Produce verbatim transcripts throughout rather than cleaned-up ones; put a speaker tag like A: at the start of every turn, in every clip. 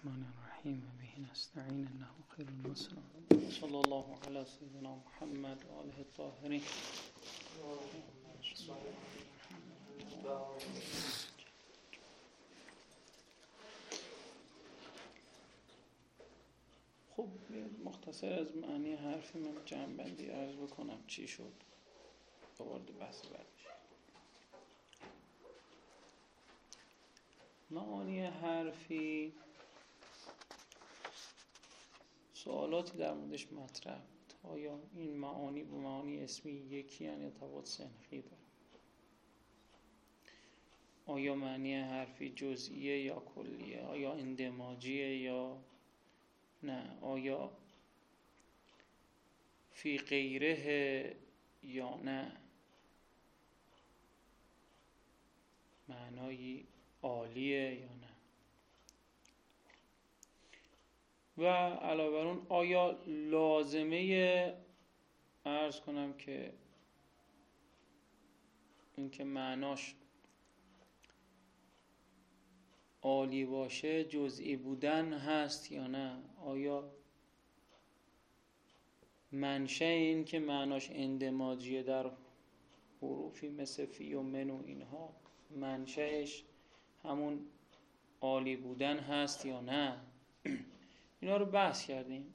A: الرحمن الرحیم و به نستعین انه خیر الناصر. صلی الله علی سیدنا محمد و آله الطاهرین. خب مختصر از معنی حرف من جمع‌بندی عرض بکنم چی شد تا وارد بحث بعد بشیم. معانی حرفی سوالاتی در موردش مطرح بود. آیا این معانی با معانی اسمی یکی هستند یا تفاوت سنخی دارند؟ آیا معنی حرفی جزئیه یا کلیه؟ آیا اندماجیه یا نه؟ آیا فی غیره یا نه؟ معنایی عالیه یا نه؟ و علاوه بر اون آیا لازمه عرض کنم که اینکه معناش عالی باشه جزئی بودن هست یا نه؟ آیا منشأ این که معناش اندماجیه در حروفی مثل فی و من و اینها منشأش همون عالی بودن هست یا نه؟ اینا رو بحث کردیم.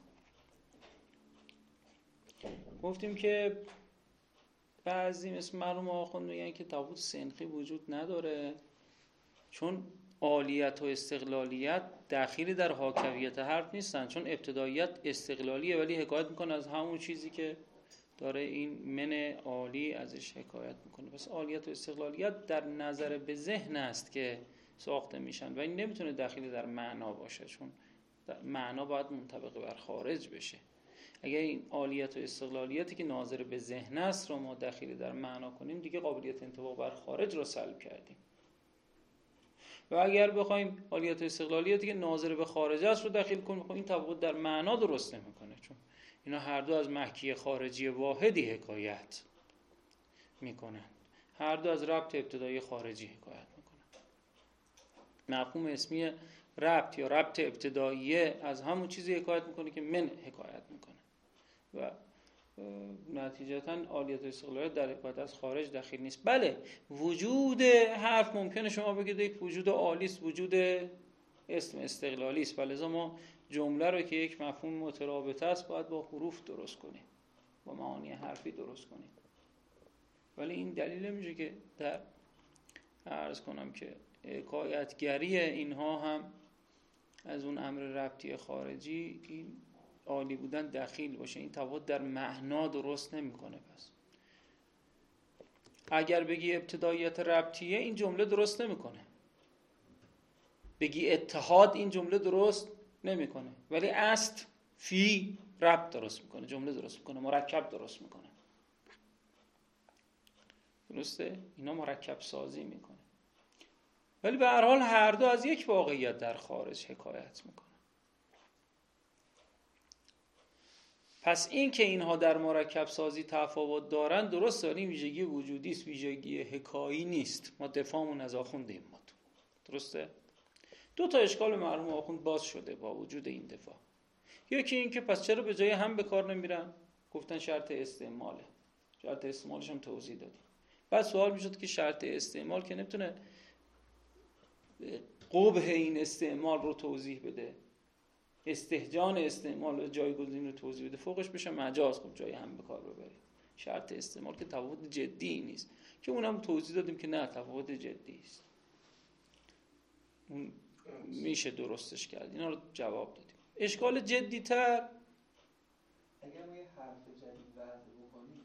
A: گفتیم که بعضی مثل مرحوم آخوند میگن که تفاوت سنخی وجود نداره چون عالیت و استقلالیت دخیلی در حاکویت حرف نیستن، چون ابتداییت استقلالیه ولی حکایت میکنه از همون چیزی که داره این من عالی ازش حکایت میکنه. پس عالیت و استقلالیت در نظر به ذهن است که ساخته میشن و این نمیتونه دخیلی در معنا باشه، چون معنا باید منطبق بر خارج بشه. اگر این عالیت و استقلالیتی که ناظر به ذهن است رو ما دخیلی در معنا کنیم دیگه قابلیت انطباق بر خارج رو سلب کردیم. و اگر بخوایم عالیت و استقلالیتی که ناظر به خارج است رو دخیل کنیم خب این تفاوت در معنا درست نمیکنه، چون اینا هر دو از محکی خارجی واحدی حکایت میکنن، هر دو از ربط ابتدایی خارجی حکایت میکنن. مفهوم اسمی ربط یا ربط ابتداییه از همون چیزی حکایت میکنه که من حکایت میکنه و نتیجتاً عالیت و استقلالیت در حکایت از خارج دخیل نیست. بله وجود حرف ممکنه شما بگید یک وجود عالی است، وجود اسم استقلالی است، ولذا ما جمله رو که یک مفهوم مترابطه است باید با حروف درست کنیم، با معانی حرفی درست کنیم. ولی این دلیل نمیشه که در عرض کنم که حکایتگری اینها هم از اون امر ربطی خارجی این عالی بودن دخیل باشه. این تفاوت در معنا درست نمیکنه. پس اگر بگی ابتداییت ربطیه این جمله درست نمیکنه، بگی اتحاد این جمله درست نمیکنه، ولی است فی ربط درست میکنه، جمله درست میکنه، مرکب درست میکنه. درسته؟ اینا مرکب سازی میکنه. ولی به هر حال هر دو از یک واقعیت در خارج حکایت میکنه. پس این که اینها در مرکب سازی تفاوت دارن درسته، ولی ویژگی وجودی است، ویژگی حکایی نیست. ما دفاعمون از آخوند این بود. درسته؟ دو تا اشکال مرحوم آخوند باز شده با وجود این دفاع. یکی این که پس چرا به جای هم به کار نمیرن؟ گفتن شرط استعماله. شرط استعمالش هم توضیح دادیم. بعد سوال میشد که شرط استعمال که نمیتونه قبح این استعمال رو توضیح بده، استهجان استعمال جایگزین رو توضیح بده، فوقش بشه مجاز. خب جای هم به کار ببرید. شرط استعمال که تفاوت جدی نیست، که اونم توضیح دادیم که نه تفاوت جدی است، اون میشه درستش کرد. اینا رو جواب دادیم. اشکال جدی تر
B: اگر ما یه حرف جدید وضع بکنیم،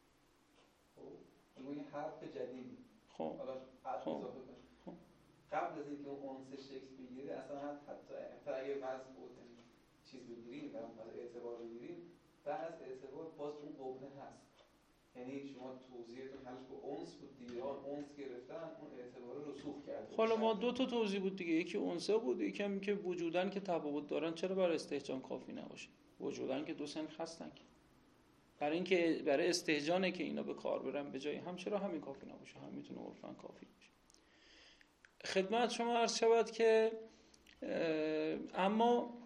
B: خب ما یه حرف جدیدی
A: خب
B: حالا حرف اضافه کنیم، خب قبل از اینکه اون انس شکل بگیره اصلا حتی حتی اگه وضع بود چیز بگیریم و از اعتبار بگیریم، بعد از اعتبار باز اون قبه هست. یعنی شما توضیحتون حلش با اونس بود دیگه، اون اونس گرفتن اون اعتبار رسوخ کرده.
A: حالا ما دو تا توضیح بود دیگه، یکی اونسه بود، یکی هم که وجودن که تفاوت دارن چرا برای استهجان کافی نباشه؟ وجودن که دو سنخ هستن که برای اینکه برای استهجانه که اینا به کار برن به جای هم، چرا همین کافی نباشه؟ هم میتونه عرفاً کافی باشه. خدمت شما عرض شود که اما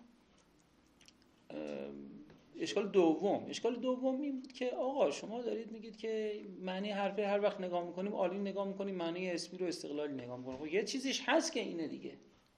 A: اشکال دوم اشکال دوم این بود که آقا شما دارید میگید که معنی حرفی هر وقت نگاه میکنیم عالی نگاه میکنیم، معنی اسمی رو استقلالی نگاه میکنیم. خب یه چیزیش هست که اینه دیگه،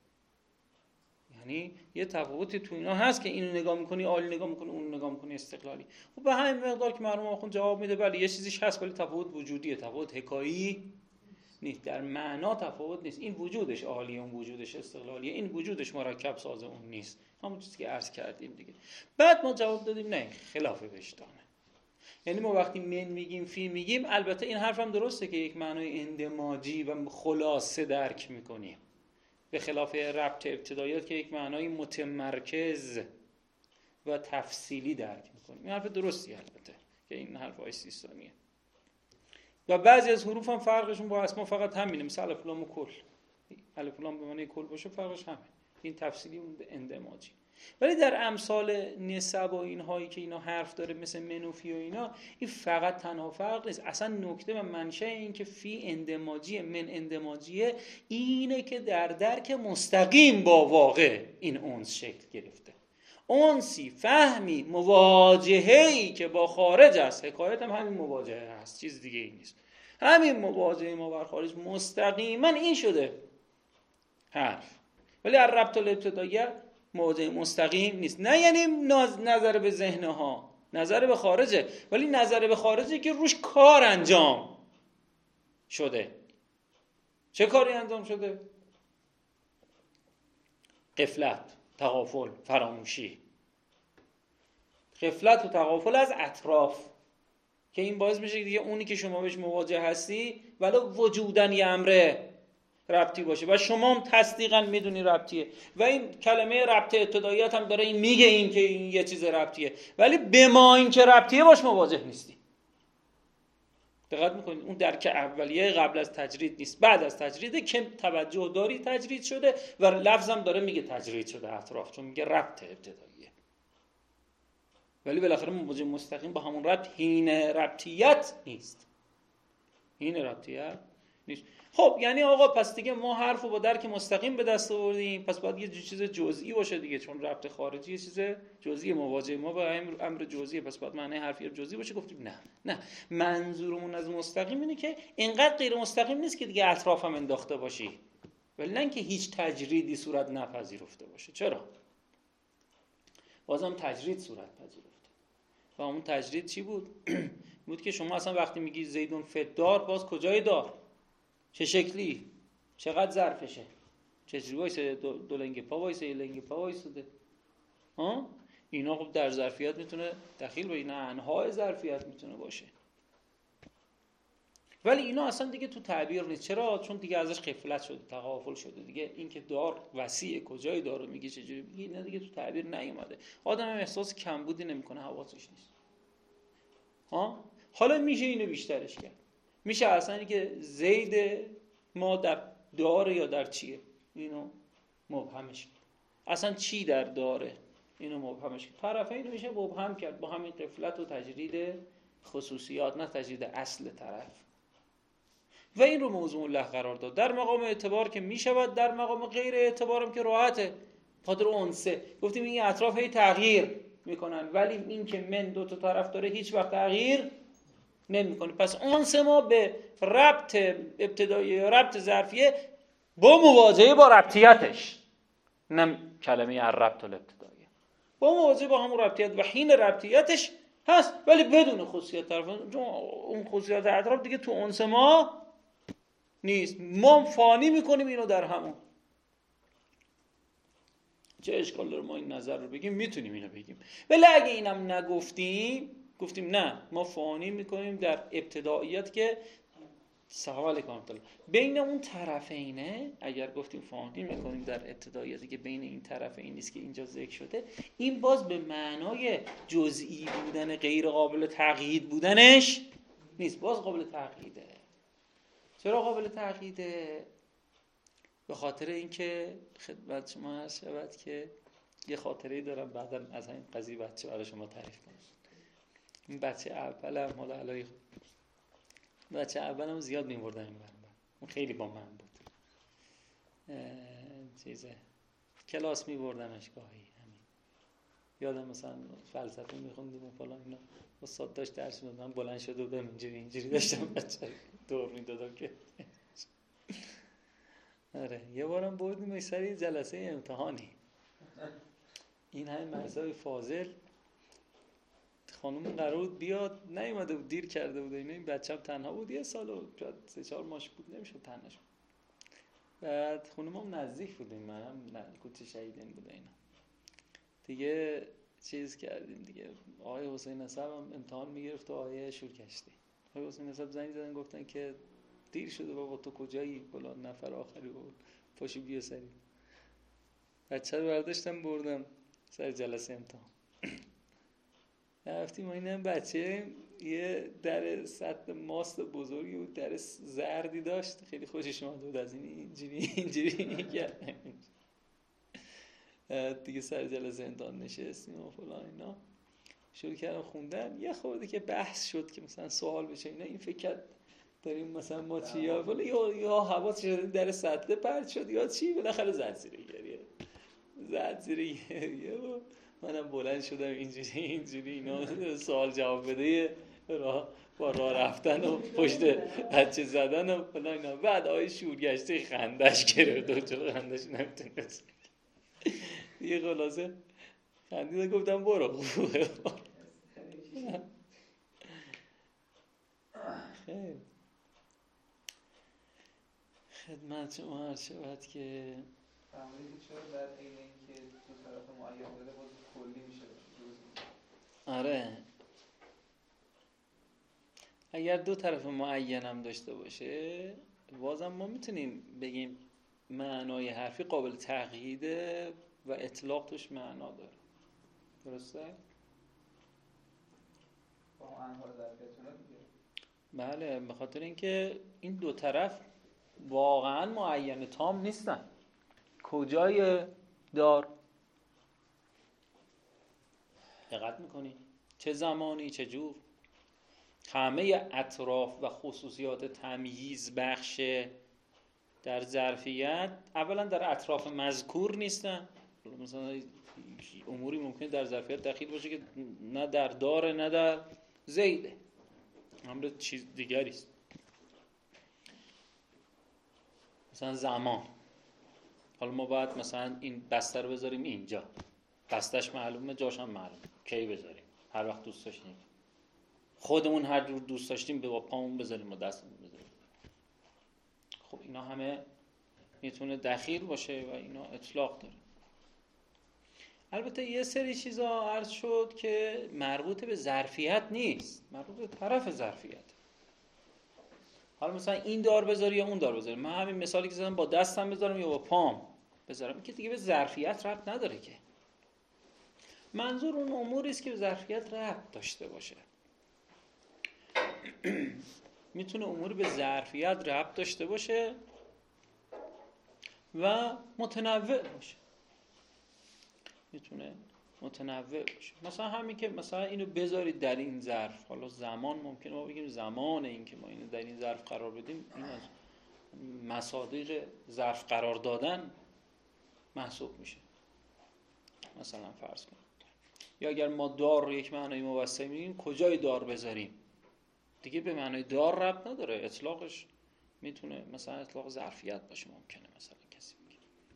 A: یعنی یه تفاوتی تو اینا هست که اینو نگاه میکنی عالی نگاه میکنی، اون نگاه میکنی استقلالی. خب به همین مقدار که مرحوم آخوند جواب میده بله یه چیزیش هست ولی تفاوت وجودیه، تفاوت حکایی نیست، در معنا تفاوت نیست. این وجودش عالیه اون وجودش استقلالیه، این وجودش مرکب ساز اون نیست، همون چیزی که عرض کردیم دیگه. بعد ما جواب دادیم نه خلاف وجدانه. یعنی ما وقتی من میگیم فی میگیم، البته این حرفم درسته که یک معنای اندماجی و خلاصه درک میکنیم، به خلاف ربط ابتداییات که یک معنای متمرکز و تفصیلی درک میکنیم. این حرف درستی البته که این حرف های سیستانیه. و بعضی از حروف هم فرقشون با اسما فقط همینه، مثل الف لام و کل. الف لام به معنی کل باشه فرقش همین، این تفصیلی اون اندماجی. ولی در امثال نسب و اینهایی که اینا حرف داره مثل منوفی و اینا، این فقط تنها فرق نیست، اصلا نکته و منشأ این که فی اندماجیه من اندماجیه اینه که در درک مستقیم با واقع این اونس شکل گرفته. اونسی فهمی مواجهه‌ای که با خارج است، حکایت هم همین مواجهه هست، چیز دیگه ای نیست. همین مواجهه ما بر خارج مستقیما این شده حرف. ولی الربط الابتداییه مواجهه مستقیم نیست، نه یعنی نظر به ذهنها، نظر به خارجه، ولی نظر به خارجه که روش کار انجام شده. چه کاری انجام شده؟ غفلت، تغافل، فراموشی. غفلت و تغافل از اطراف که این باعث میشه دیگه اونی که شما بهش مواجه هستی ولو وجودن یه امره ربطی باشه و شما هم تصدیقاً میدونی ربطیه و این کلمه ربط ابتداییات هم داره این میگه این که این یه چیز ربطیه، ولی به ما این که ربطیه باش مواجه نیستی. دقت میکنید اون درک اولیه قبل از تجرید نیست، بعد از تجریده که توجه داری تجرید شده و لفظم داره میگه تجرید شده اطراف، چون میگه ربط ابتداییه، ولی بالاخره مواجه مستقیم با همون ربط هین ربطیت نیست، هین ربطیت نیست. خب یعنی آقا پس دیگه ما حرفو با درک مستقیم به دست آوردیم، پس باید یه چیز جزئی باشه دیگه، چون ربط خارجی یه چیز جزئی، مواجهه ما با امر جزئی، پس باید معنی حرفی جزئی باشه. گفتیم نه نه، منظورمون از مستقیم اینه که اینقدر غیر مستقیم نیست که دیگه اطرافم انداخته باشی، ولی نه اینکه هیچ تجریدی صورت نپذیرفته باشه. چرا؟ بازم تجرید صورت پذیرفته. و اون تجرید چی بود؟ بود که شما اصلا وقتی میگی زیدون فدار، باز کجای دار؟ چه شکلی؟ چقدر ظرفشه؟ چجوری وایسه؟ دو, دو لنگ پا وایسه، یه لنگ پا وایسه؟ ها؟ اینا خب در ظرفیت میتونه دخیل به اینا، انواع ظرفیت میتونه باشه. ولی اینا اصلا دیگه تو تعبیر نیست. چرا؟ چون دیگه ازش غفلت شده، تغافل شده دیگه. این که دار وسیع کجای دار رو میگی، چجوری میگی، اینا دیگه تو تعبیر نیومده. آدم هم احساس کمبودی نمیکنه، حواسش نیست. ها؟ حالا میشه اینو بیشترش کرد. میشه اصلا اینکه زید ما در داره یا در چیه، اینو مبهمش کرد. اصلا چی در داره، اینو مبهمش کرد. طرفین رو میشه مبهم کرد با همین غفلت و تجرید خصوصیات، نه تجرید اصل طرف. و این رو موضوع الله قرار داد. در مقام اعتبار که میشود، در مقام غیر اعتبارم که راحته. خاطر اونسه گفتیم این اطراف هی تغییر میکنن، ولی این که من دو تا طرف داره هیچ وقت تغییر نمیکنه. پس اونسه ما به ربط ابتدایی، ربط ظرفیه با مواجهه با ربطیتش، نه کلمه الربط الابتدایی، با مواجهه با همون ربطیت و حین ربطیتش هست، ولی بدون خصوصیت طرف. اون خصوصیت اطراف دیگه تو اونس ما نیست، ما فانی میکنیم اینو در همون. چه اشکال داره ما این نظر رو بگیم؟ میتونیم اینو بگیم، ولی اگه اینم نگفتیم، گفتیم نه ما فانی میکنیم در ابتداییت که سوال کامل بین اون طرفینه. اگر گفتیم فانی میکنیم در ابتداییتی که بین این طرفین نیست که اینجا ذکر شده، این باز به معنای جزئی بودن، غیر قابل تقیید بودنش نیست، باز قابل تقییده. چرا قابل تقییده؟ به خاطر اینکه خدمت شما هست شود که یه خاطره‌ای دارم بعداً از این قضیه بچه برای شما تعریف کنم. این بچه اولم حالا علای بچه اولم زیاد می‌بردن این برنامه، اون خیلی با من بود. چیزه کلاس میبردنش گاهی همین. یادم مثلا فلسفه میخوندیم و فلان اینا، استاد داشت درس میداد، من بلند شده بودم اینجوری اینجوری داشتم بچه دور میدادم که آره. یه بارم بردیم ای سری جلسه امتحانی، این همین مرزای فاضل، خانوم قرار بود بیاد نیومده بود، دیر کرده بود اینا، این بچه‌م تنها بود، یه سال و سه چهار ماهش بود، نمیشد تنهاش. بعد خانومم نزدیک بود، این منم کوچه شهیدین بود اینا دیگه، چیز کردیم دیگه. آقای حسین نسب هم امتحان میگرفت و آقای شورکشتی. آقای حسین نسب زنگ زدن گفتن که دیر شده بابا، تو کجایی؟ فلان نفر آخری بود، پاشو بیا سری. بچه رو برداشتم بردم سر جلسه امتحان. رفتیم و اینم بچه یه در سطل ماست بزرگی بود، در زردی داشت، خیلی خوشش اومد بود از این، اینجوری اینجوری کرد دیگه. سر جلسه امتحان نشستیم و فلان اینا، شروع کردم خوندن. یه خورده که بحث شد که مثلا سوال بشه اینا، این فکر کرد داریم مثلا ما چی یا فلان، یا یا حواس شد در سطل پرت شد یا چی، بالاخره زد زیر گریه، زد زیر گریه و منم بلند شدم اینجوری اینجوری اینا سوال جواب بده، راه با راه رفتن و پشت بچه زدن و فلان اینا. بعد آقای شورگشته خندش گرفت و چرا خندش نمیتونست دیگه، خلاصه خندیده گفتم برو خوبه. خیلی خدمت شما عرض شود که
B: فهمیدید چرا در این اینکه دو طرف معین داره باز کلی میشه جزئی؟
A: آره، اگر دو طرف معین هم داشته باشه بازم ما میتونیم بگیم معنای حرفی قابل تغییره و اطلاق توش معنا داره. درسته؟
B: با انواع ظرفیتونه دیگه.
A: بله، به خاطر اینکه این دو طرف واقعا معین تام نیستن. کجای دار دقت میکنی؟ چه زمانی، چه جور؟ همه اطراف و خصوصیات تمییز بخش در ظرفیت اولا در اطراف مذکور نیستن. مثلا اموری ممکنه در ظرفیت دخیل باشه که نه در داره نه در زیده، امر چیز دیگری است. مثلا زمان، حالا ما باید مثلا این بسته رو بذاریم اینجا، بستهش معلومه، جاش هم معلومه، کی بذاریم؟ هر وقت دوست داشتیم، خودمون هر جور دوست داشتیم با پامون بذاریم و دستمون بذاریم. خب اینا همه میتونه دخیل باشه و اینا اطلاق داره. البته یه سری چیزا عرض شد که مربوط به ظرفیت نیست، مربوط به طرف ظرفیت. حالا مثلا این دار بذاری یا اون دار بذاری، من همین مثالی که زدم با دستم بذارم یا با پام بذارم، این که دیگه به ظرفیت ربط نداره که. منظور اون اموری است که به ظرفیت ربط داشته باشه. میتونه اموری به ظرفیت ربط داشته باشه و متنوع باشه. میتونه متنوع باشه. مثلا همین که مثلا اینو بذارید در این ظرف، حالا زمان ممکنه ما بگیم زمان این که ما اینو در این ظرف قرار بدیم، این از مصادیق ظرف قرار دادن محسوب میشه. مثلا فرض کنید، یا اگر ما دار رو یک معنای موسع میگیم، کجای دار بذاریم دیگه به معنای دار ربط نداره، اطلاقش میتونه مثلا اطلاق ظرفیت باشه، ممکنه مثلا کسی میگه.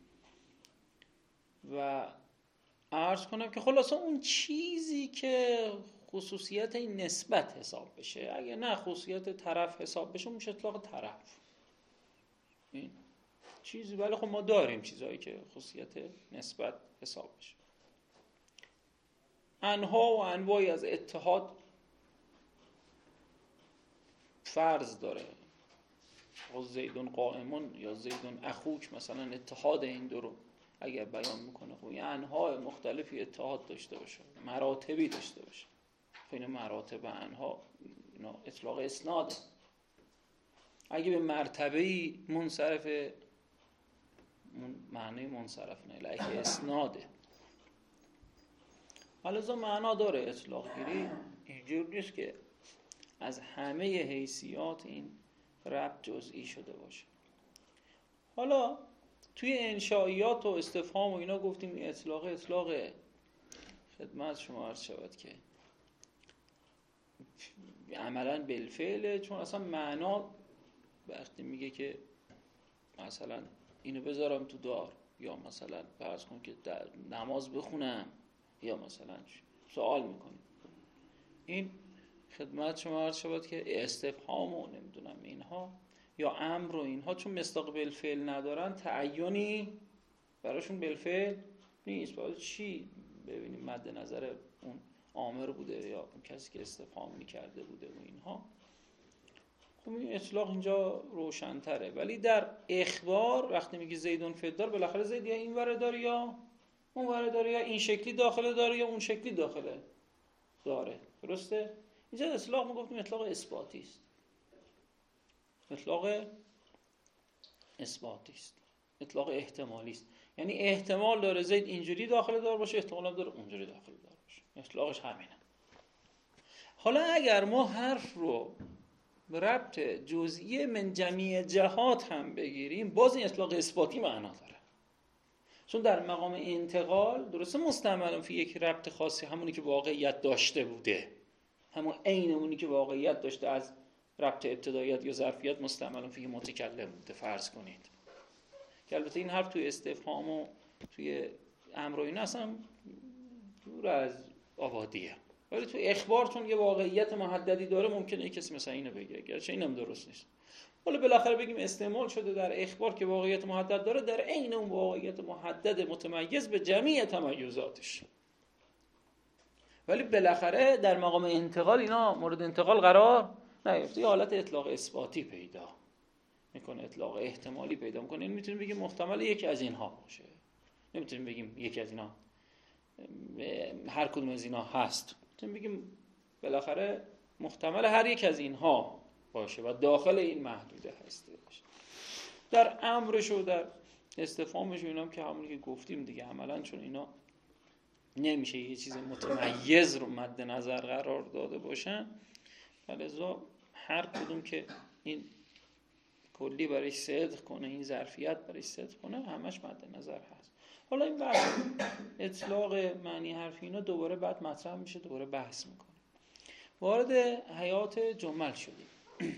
A: و عرض کنم که خلاصا اون چیزی که خصوصیت این نسبت حساب بشه، اگه نه خصوصیت طرف حساب بشه میشه اطلاق طرف این چیزی. ولی خب ما داریم چیزایی که خصوصیت نسبت حساب بشه. انها و انواعی از اتحاد فرض داره. زیدون قائمون یا زیدون اخوک، مثلا اتحاد این دو رو اگر بیان میکنه، خب یه انواع مختلفی اتحاد داشته باشه، مراتبی داشته باشه. این مراتب انها اینا اطلاق اسناده. اگه به مرتبه‌ای منصرف، معنی منصرف نه، لکه اسناده. حالا معنا داره اطلاق گیری، اینجور نیست که از همه حیثیات این ربط جزئی شده باشه. حالا توی انشائیات و استفهام و اینا گفتیم این اطلاق اطلاق خدمت شما عرض شود که عملاً بالفعله، چون اصلا معنا وقتی میگه که مثلا اینو بذارم تو دار، یا مثلا فرض کن که در نماز بخونم، یا مثلا سوال میکنیم، این خدمت شما عرض شود که استفهام و نمیدونم اینها یا امر و اینها چون مصداق بالفعل ندارن تعیینی براشون بالفعل نیست. باید چی ببینیم مد نظر اون آمر بوده یا اون کسی که استفهام میکرده بوده و اینها. خب این اطلاق اینجا روشن‌تره. ولی در اخبار وقتی میگی زیدون فی الدار، بالاخره زید یا این ور داره یا اون ور داره، یا این شکلی داخله داره یا اون شکلی داخله داره. درسته؟ اینجا اطلاق ما گفتیم اطلاق اثباتی است. اطلاق اثباتی است. اطلاق احتمالی است. یعنی احتمال داره زید اینجوری داخل دار باشه، احتمال هم داره اونجوری داخل دار باشه. اطلاقش همینه. حالا اگر ما حرف رو به ربط جزئی من جمیع جهات هم بگیریم، باز این اطلاق اثباتی معنا داره. چون در مقام انتقال درسته مستعمل فی یک ربط خاصی، همونی که واقعیت داشته بوده، همون عین اونی که واقعیت داشته از ربط ابتداییت یا ظرفیت مستعمل فی متکلم بوده فرض کنید. که البته این حرف توی استفهام و توی امر و اینا اصلا دور از آبادیه، ولی توی اخبار چون یه واقعیت محددی داره ممکنه یک کسی مثلا اینو بگه، گرچه اینم درست نیست. حالا بالاخره بگیم استعمال شده در اخبار که واقعیت محدد داره در عین اون واقعیت محدد متمیز به جمیع تمایزاتش. ولی بالاخره در مقام انتقال اینا مورد انتقال قرار نگرفته، یه حالت اطلاق اثباتی پیدا میکنه، اطلاق احتمالی پیدا میکنه. این میتونیم بگیم محتمل یکی از اینها باشه، نمیتونیم بگیم یکی از اینا هر کدوم از اینا هست، میتونیم بگیم بالاخره محتمل هر یک از اینها باشه و داخل این محدوده هسته باشه. در امرش و در استفهامش و اینام که همونی که گفتیم دیگه، عملا چون اینا نمیشه یه چیز متمیز رو مد نظر قرار داده باشن، لذا هر کدوم که این کلی برای صدق کنه، این ظرفیت برای صدق کنه، همش مد نظر هست. حالا این بحث اطلاق معنی حرفی اینا دوباره بعد مطرح میشه، دوباره بحث میکنه. وارد حیات جمل شدیم.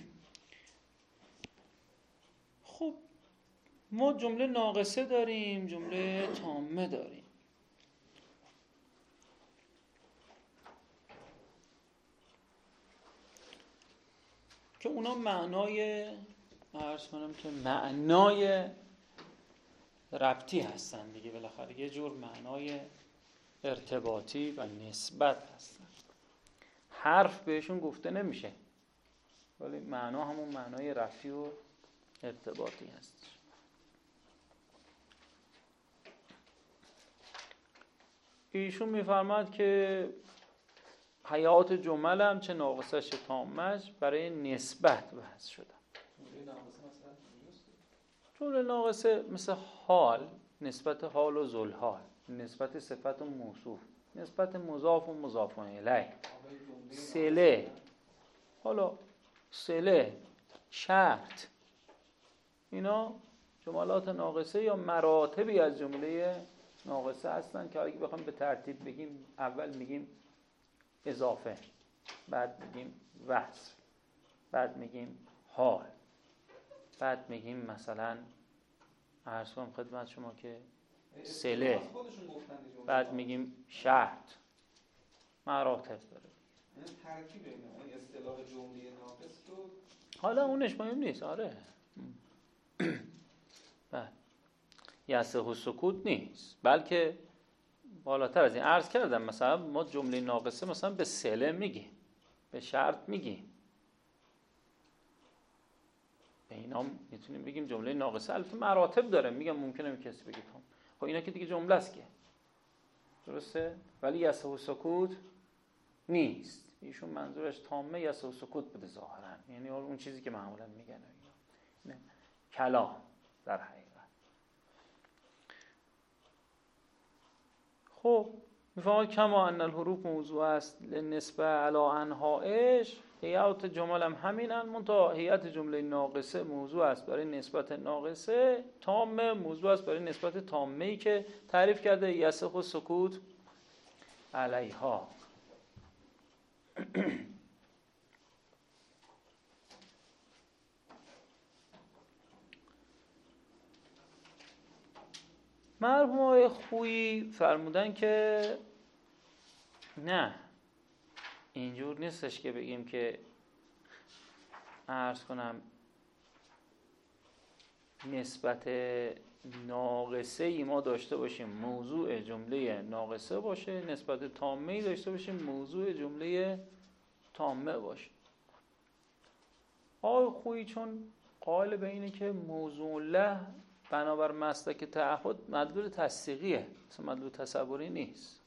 A: خب ما جمله ناقصه داریم، جمله تامه داریم. که اونا معنای عرض کنم که معنای ربطی هستن دیگه، بالاخره یه جور معنای ارتباطی و نسبت هستن. حرف بهشون گفته نمیشه، ولی معنا همون معنای ربطی و ارتباطی هست. ایشون میفرماد که حیات جمل هم چه ناقصش تامش برای نسبت بحث شدن. جمله ناقصه مثل حال، نسبت حال و ذوالحال، نسبت صفت و موصوف، نسبت مضاف و مضاف الیه، صله، حالا صله، شرط، اینا جملات ناقصه یا مراتبی از جمله ناقصه هستن که اگه بخوام به ترتیب بگیم، اول میگیم اضافه، بعد میگیم وصف، بعد میگیم حال، بعد میگیم مثلا عرض کنم خدمت شما که صله، بعد میگیم شرط، مراتب داره.
B: ترکیب اینا، اصطلاح جمله ناقص رو
A: حالا اونش مهم نیست. آره بعد یصح سکوت نیست، بلکه بالاتر از این عرض کردم. مثلا ما جمله ناقصه مثلا به صله میگیم، به شرط میگیم، به اینا میتونیم بگیم جمله ناقصه. البته مراتب داره، میگم ممکنه کسی بگه تام، خب اینا که دیگه جمله است که درسته، ولی یصح سکوت نیست. ایشون منظورش تامه یصح سکوت بوده ظاهرا، یعنی اون چیزی که معمولا میگن نه کلام در حقیقت. خب میفهمد کما ان الحروف موضوع است نسبه علی انهایش هیئت جمل هم همینن منتها هیئت جمله ناقصه موضوع است برای نسبت ناقصه، تامه موضوع است برای نسبت تامه‌ای که تعریف کرده یصح و سکوت علیها. مرحوم آقای خویی فرمودن که نه اینجور نیستش که بگیم که عرض کنم نسبت ناقصه ای ما داشته باشیم موضوع جمله ناقصه باشه، نسبت تامه ای داشته باشیم موضوع جمله تامه باشه. آقای خویی چون قائل به اینه که موضوع له بنابر مسلک تعهد مدلول تصدیقیه، مثلا مدلول تصوری نیست.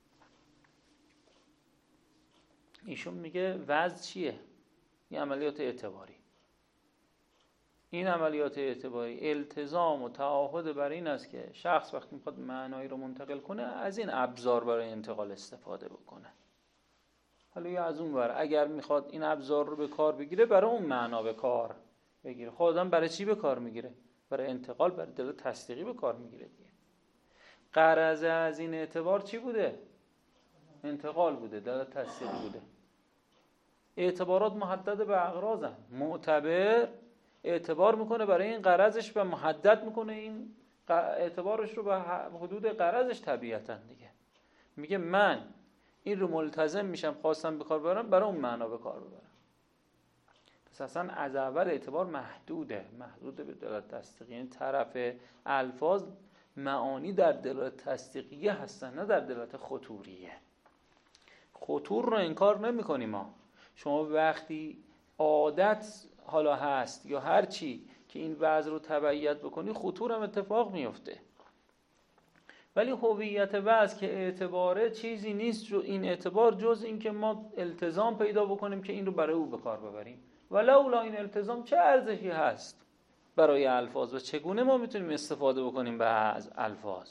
A: ایشون میگه وضع چیه؟ این عملیات اعتباری. این عملیات اعتباری التزام و تعهد بر این است که شخص وقتی میخواد معنایی رو منتقل کنه از این ابزار برای انتقال استفاده بکنه. حالا یا از اون ور اگر میخواد این ابزار رو به کار بگیره برای اون معنا به کار بگیره. خب آدم برای چی به کار میگیره؟ برای انتقال، برای دلالت تصدیقی به کار میگیره دیگه. غرض از این اعتبار چی بوده؟ انتقال بوده، دلالت تصدیقی بوده. اعتبارات محدد به اغراضن. معتبر اعتبار میکنه برای این غرضش و محدد میکنه این اعتبارش رو به حدود غرضش طبیعتاً دیگه. میگه من این رو ملتزم میشم خواستم به کار ببرم برای اون معنا به کار ببرم. پس اصلا از اول اعتبار محدوده، محدود به دلالت تصدیقی. یعنی طرف الفاظ معانی در دلالت تصدیقیه هستن نه در دلالت خطوریه. خطور رو انکار نمی کنیم ما. شما وقتی عادت حالا هست یا هر چی که این وضع رو تبعیت بکنی خطور هم اتفاق میفته. ولی هویت وضع که اعتباره چیزی نیست جو این اعتبار جز این که ما التزام پیدا بکنیم که این رو برای او به کار ببریم. ولولا این التزام چه ارزشی هست برای الفاظ و چگونه ما میتونیم استفاده بکنیم از الفاظ؟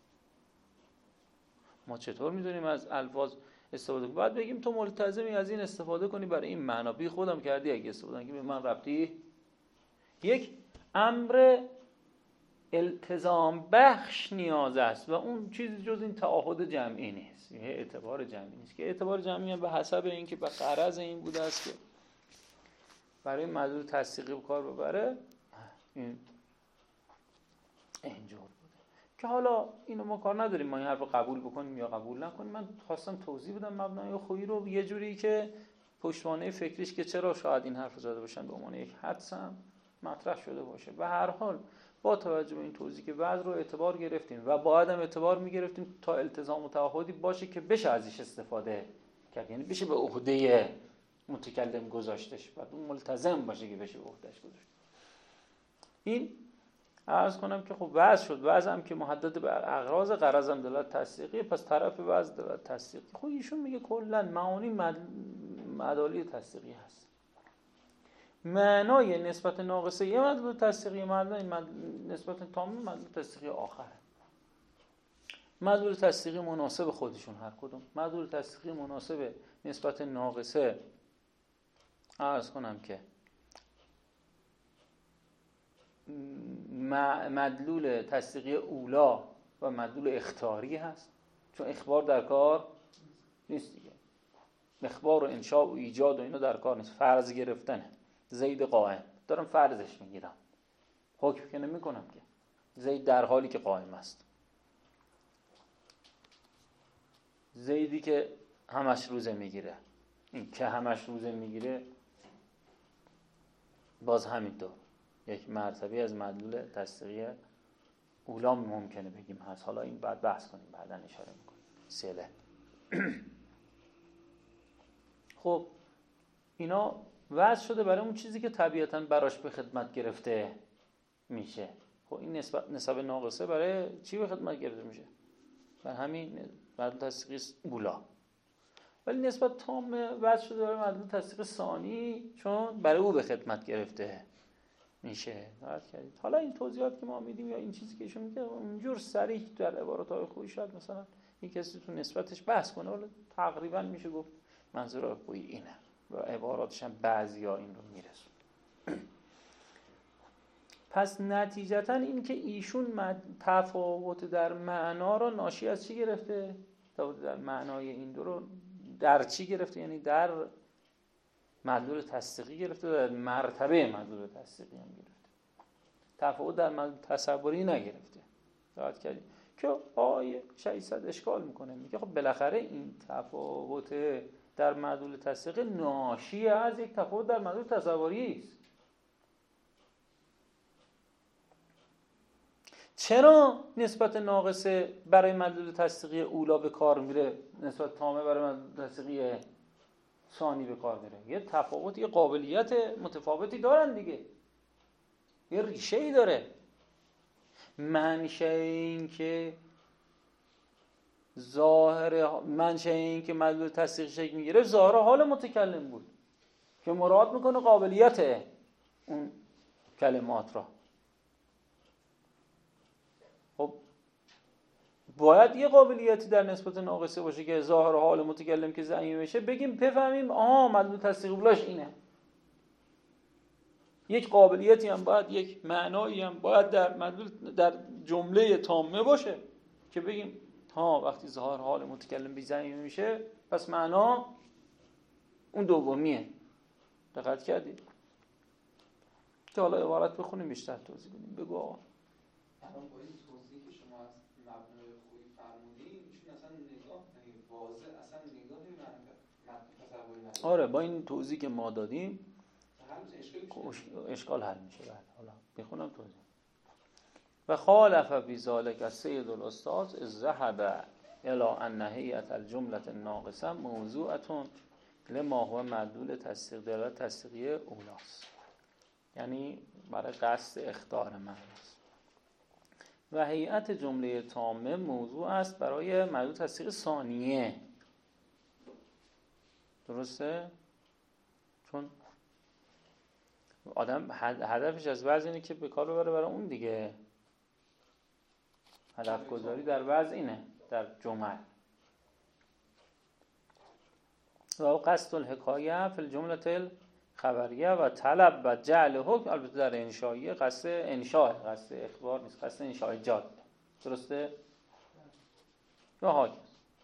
A: ما چطور میتونیم از الفاظ استفاده کنیم؟ بعد بگیم تو ملتزمی از این استفاده کنی برای این معنا. بی خودم کردی اگه استفاده کنی به من ربطی. یک امر التزام بخش نیاز است و اون چیزی جز این تعهد جمعی نیست، یه اعتبار جمعی نیست که اعتبار جمعی هم به حسب اینکه به غرض این بوده است که برای مدلول تصدیقی به کار ببره این اینجور بوده که حالا اینو ما کار نداریم ما این حرف رو قبول بکنیم یا قبول نکنیم. من خواستم توضیح بدم مبنای خویی رو یه جوری که پشتوانه فکریش که چرا شاید این حرف رو زده باشن به عنوان یک حدس هم مطرح شده باشه. به هر حال با توجه به این توضیح که وضع رو اعتبار گرفتیم و باید هم اعتبار میگرفتیم تا التزام و تعهدی باشه که بشه ازش استفاده کرد، یعنی بشه به عهده متکلم گذاشتش، بعد اون ملتزم باشه که بشه به عهدهش گذاشت. این عرض کنم که خب وضع شد، وضع هم که محدد به اغراض، غرض هم دلالت تصدیقی، پس طرف وضع دلالت تصدیقی. خب ایشون میگه کلا معانی مد... مدالی تصدیقی هست. معنای نسبت ناقصه یه مدلول تصدیقی، معنای مد... نسبت تام مدلول تصدیقی آخره. مدلول تصدیقی مناسب خودشون هر کدوم. مدلول تصدیقی مناسب نسبت ناقصه عرض کنم که مدلول تصدیقی اولا و مدلول اخطاری هست، چون اخبار در کار نیست دیگه. اخبار و انشاء و ایجاد و اینو در کار نیست، فرض گرفتنه. زید قائم دارم فرضش میگیرم، حکم که نمی کنم که زید در حالی که قائم است. زیدی که همش روزه میگیره، این که همش روزه میگیره باز همینطور یک مرتبه از مدلول تصدیقی اولا ممکنه بگیم هست. حالا این بعد بحث کنیم، بعدا اشاره میکنیم. سله خب اینا وضع شده برای اون چیزی که طبیعتاً براش به خدمت گرفته میشه. خب این نسبت نسب ناقصه برای چی به خدمت گرفته میشه؟ برای همین مدلول تصدیقی اولا. ولی نسبت تام وضع شده برای مدلول تصدیق ثانی، چون برای او به خدمت گرفته میشه. درک کردید؟ حالا این توضیحات که ما میدیم یا این چیزی که ایشون میگه اونجور صریح در عبارات های خویی شاید مثلا یک کسی تو نسبتش بحث کنه، ولی تقریبا میشه گفت منظور آقای اینه و عباراتش هم بعضیا این رو میرسون. پس نتیجتا این که ایشون تفاوت در معنا رو ناشی از چی گرفته؟ تفاوت در معنای این دو رو در چی گرفته؟ یعنی در مدلول تصدیقی گرفته، در مرتبه مدلول تصدیقی هم گرفته. تفاوت در مدلول تصوری نگرفته. دقت کردید که آیه ششصد اشکال میکنه، میگه خب بالاخره این تفاوت در مدلول تصدیقی ناشی از یک تفاوت در مدلول تصوری است. چرا نسبت ناقصه برای مدلول تصدیقی اولا به کار میره، نسبت تامه برای مدلول تصدیقی ثانی به کار میره؟ یه تفاوت، یه قابلیت متفاوتی دارن دیگه، یه ریشه ای داره. منشه این که ظاهر منشه این که مدلول تصدیق شکل میگیره ظاهر حال متکلم بود که مراد میکنه قابلیت اون کلمات را. خب باید یه قابلیتی در نسبت ناقصه باشه که ظاهر حال متکلم که ضعیف بشه بگیم بفهمیم آها مدلول تصدیق بلاش اینه. یک قابلیتی هم باید، یک معنایی هم باید در مدلول در جمله تامه باشه که بگیم ها وقتی ظاهر حال متکلم بی ضعیف میشه پس معنا اون دومیه. دقت کردید؟ که حالا عبارت بخونیم بیشتر توضیح بدیم. بگو آقا.
B: الان با این توضیحی که شما از مبنای خوبی فرمودید میشون اصلا نگاه یعنی واضح اصلا نگاهی متن تصوری نداره.
A: آره با این توضیحی که ما دادیم
B: اشکال
A: اشکال حل میشه. بعد حالا بخونم توضیح. و خالف فی ذلک السید الاستاذ اذ ذهب الی ان هیئت الجمله الناقصه موضوعه لما هو مدلول تصدیق دلالت تصدیقی اولاست، یعنی برای قصد اخطار معناست. و هیئت جمله تامه موضوع است برای مدلول تصدیق ثانیه. درسته؟ چون آدم هدفش از وضع اینه که به کار ببره برای اون دیگه. هدف گذاری در وضع اینه، در جمل. و قصد الحکایه فی الجمله الخبریه و طلب و جعل حکم، البته در انشائیه قصد انشاء، قصد اخبار نیست، قصد انشاء جاد. درسته؟ و حاکم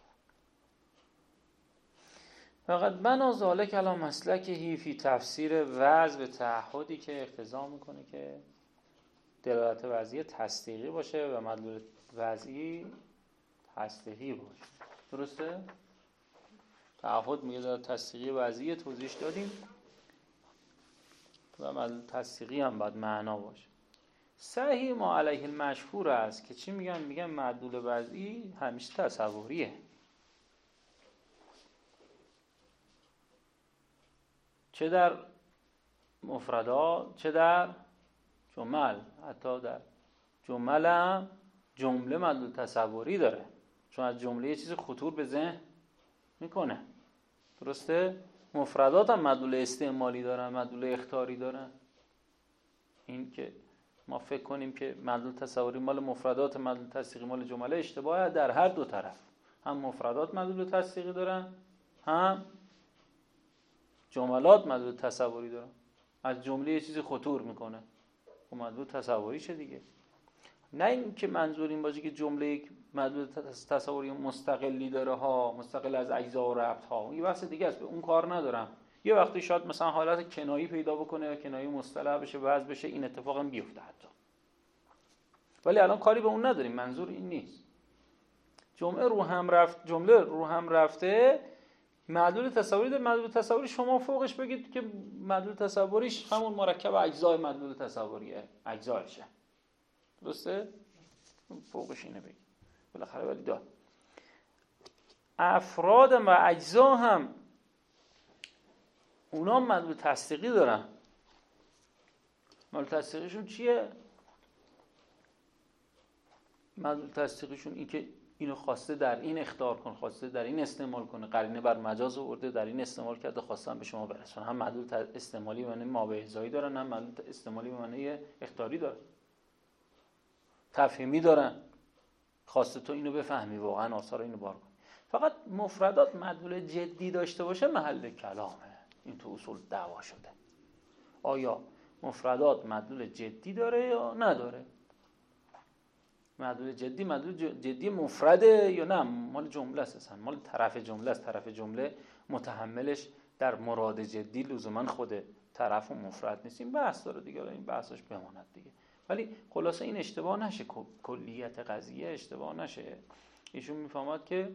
A: فقط بنا ذالک علی مسلکه فی تفسیر وضع به تعهدی که اقتضا میکنه که دلالت وضعی تصدیقی باشه و مدلول وضعی تصدیقی باشه. درسته؟ تعهد میگه دلالت تصدیقی وضعی توضیح دادیم و مدلول تصدیقی هم باید معنا باشه. صحیح ما علیه المشهور است که چی میگن؟ میگن مدلول وضعی همیشه تصوریه. چه در مفردات چه در جمل. حتی در جمل هم جمله مدلول تصوری داره، چون از جمله یه چیز خطور به ذهن میکنه. درسته؟ مفردات هم مدلول استعمالی دارن، مدلول اخطاری دارن. این که ما فکر کنیم که مدلول تصوری مال مفردات، مدلول تصدیقی مال جمله، اشتباهه. در هر دو طرف هم مفردات مدلول تصدیقی دارن، هم جملات مدلول تصوری دارن. از جمله یه چیزی خطور میکنه و مدلول تصوری شه دیگه. نه این که منظور این باشه که جمله یک مدلول تصوری مستقلی داره ها، مستقل از اجزا و ربط ها. اون یه بحث دیگه است، به اون کار ندارم. یه وقتی شاید مثلا حالت کنایی پیدا بکنه یا کنایی مصطلح بشه، وضع بشه، این اتفاق هم بیفته حتی. ولی الان کاری به اون نداریم، منظور این نیست. جمله رو هم رفت جمله رو هم رفته مدلول تصوری داره. مدلول تصوری شما فوقش بگید که مدلول تصوریش همون مرکب اجزای مدلول تصوریه، اجزایشه. درسته؟ فوقش اینه بگید. بالاخره ولی داد افراد و اجزا هم اونا مدلول تصدیقی دارن. مدلول تصدیقیشون چیه؟ مدلول تصدیقیشون این که اینو خواسته در این اخطار کن، خواسته در این استعمال کنه، قرینه بر مجاز آورده، در این استعمال کرده، خواستن به شما برسونه. هم مدلول استعمالی به معنی مابعضایی دارن، هم مدلول استعمالی به معنی اخطاری دارن، تفهیمی دارن. خواسته تو اینو بفهمی، واقعا آثار اینو بار کن. فقط مفردات مدلول جدی داشته باشه محل کلامه. این تو اصول دعوا شده، آیا مفردات مدلول جدی داره یا نداره؟ مدلول جدی مدلول جدی مفرده یا نه مال جمله است، اصلا مال طرف جمله است. طرف جمله متحملش در مراد جدی لزوما خود طرف و مفرد نیست. این بحث داره دیگه، این بحثش بماند دیگه. ولی خلاصه این اشتباه نشه، کلیت قضیه اشتباه نشه. ایشون میفهمد که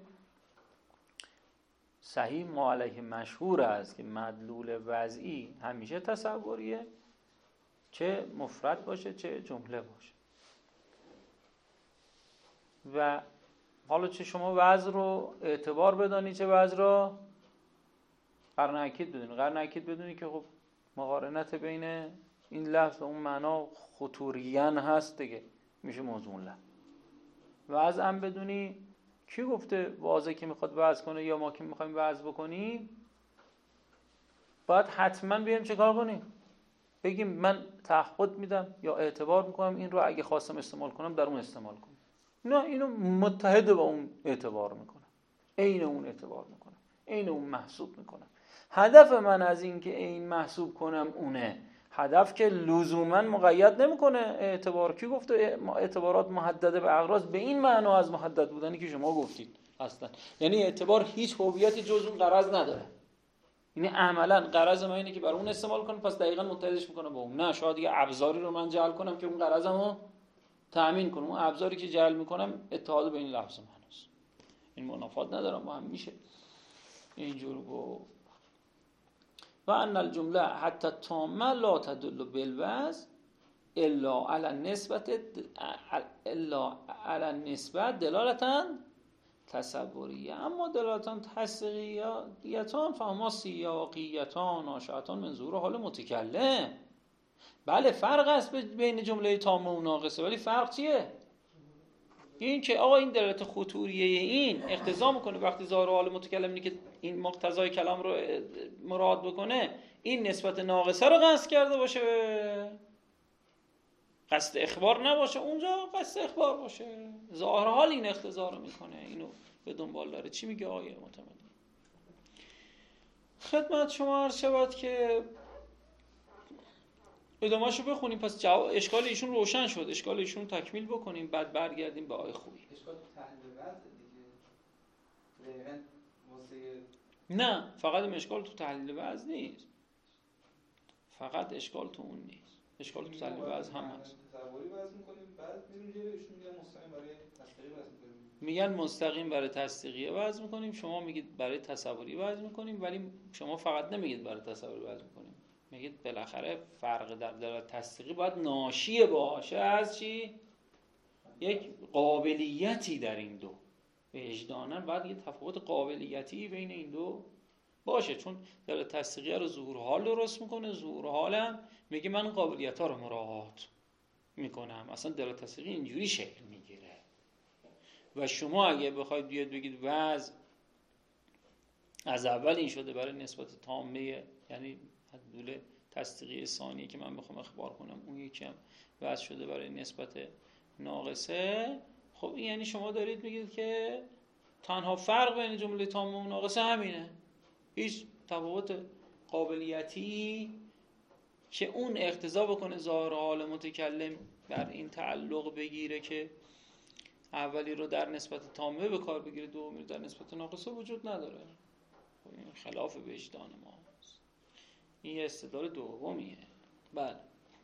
A: صحیح ما علیه مشهور است که مدلول وضعی همیشه تصوریه، چه مفرد باشه چه جمله باشه. و حالا چه شما وضع رو اعتبار بدانی چه وضع رو قرن اکید بدونی. قرن اکید بدونی که خب مقارنت بین این لفظ و اون معنا خطوریان هست دیگه، میشه موضوع لفظ. وضع هم بدونی کی گفته واضح که میخواد وضع کنه یا ما که میخوایم وضع بکنیم، باید حتما بیایم چه کار کنیم؟ بگیم من تعهد میدم یا اعتبار میکنم این رو اگه خواستم استعمال کنم در اون استعمال کنم. نه، اینو متحد با اون اعتبار میکنم، عین اون اعتبار میکنم، عین اون محسوب میکنم. هدف من از این که این محسوب کنم اونه. هدف که لزوما مقید نمیکنه اعتبار. کی گفته اعتبارات محدده به اغراض؟ به این معنا از محدد بودنی که شما گفتید اصلا. یعنی اعتبار هیچ هویتی جز اون غرض نداره. یعنی عملا غرض من اینه که برای اون استعمال کنم، پس دقیقاً متحدش میکنه با اون. نه شاید یه ابزاری رو من جعل کنم که اون غرضمو تأمین کنم. اون ابزاری که جعل میکنم اتحاد بین لفظ معناست. این منافات ندارم با هم میشه اینجور گفت. و ان الجمله حتی تامه لا تدل بالوضع الا علی النسبت الا علی النسبت دلالتا تصوریه، اما دلالتا تصدیقیتان فهما سیاقیتان ناشئتان من ظهور حال متکلم. بله فرق است بین جمله تامه و ناقصه، ولی فرق چیه؟ این که آقا این دلالت خطوریه این اقتضا میکنه وقتی ظاهر حال متکلم اینه که این مقتضای کلام رو مراد بکنه، این نسبت ناقصه رو قصد کرده باشه، قصد اخبار نباشه، اونجا قصد اخبار باشه. ظاهر حال این اقتضا رو میکنه، اینو به دنبال داره. چی میگه آقای معتمدی؟ خدمت شما عرض شود که ادامه‌شو بخونیم. پس جواب اشکال ایشون روشن شد، اشکال ایشون تکمیل بکنیم، بعد برگردیم به آیه خوبی.
B: اشکال تو تحلیل وضع دیگه. دقیقاً واسه
A: نه، فقط اشکال تو تحلیل وضع نیست. فقط اشکال تو اون نیست. اشکال تو تحلیل وضع هم هست.
B: تصوری وضع می‌کنیم، بعد می‌ریم جلوی ایشون میگن مستقیم برای تصدیقی وضع می‌کنیم.
A: میگن مستقیم برای تصدیقی وضع می‌کنیم، شما میگید برای تصوری وضع می‌کنیم، ولی شما فقط نمیگید برای تصوری وضع می‌کنیم. میگید بالاخره فرق در دلالت تصدیقی باید ناشی باشه از چی؟ یک قابلیتی در این دو. وجداناً باید یه تفاوت قابلیتی بین این دو باشه، چون دلالت تصدیقی رو ظهور حال درست میکنه، ظهور حالم میگه من قابلیت ها رو مراعات میکنم. اصلا دلالت تصدیقی اینجوری شکل میگیره. و شما اگه بخواید بیاد بگید وضع از اول این شده برای نسبت تامه، یعنی مدلول تصدیقی ثانی که من بخوام اخبار کنم، اون یکی هم وضع شده برای نسبت ناقصه، خب این یعنی شما دارید میگید که تنها فرق بین جمله تامه و ناقصه همینه، هیچ تفاوت قابلیتی که اون اقتضا بکنه ظاهر حال متکلم بر این تعلق بگیره که اولی رو در نسبت تامه به کار بگیره، دومی رو در نسبت ناقصه وجود نداره. این خلاف وجدان ما. این یه استدلال دومیه. بله.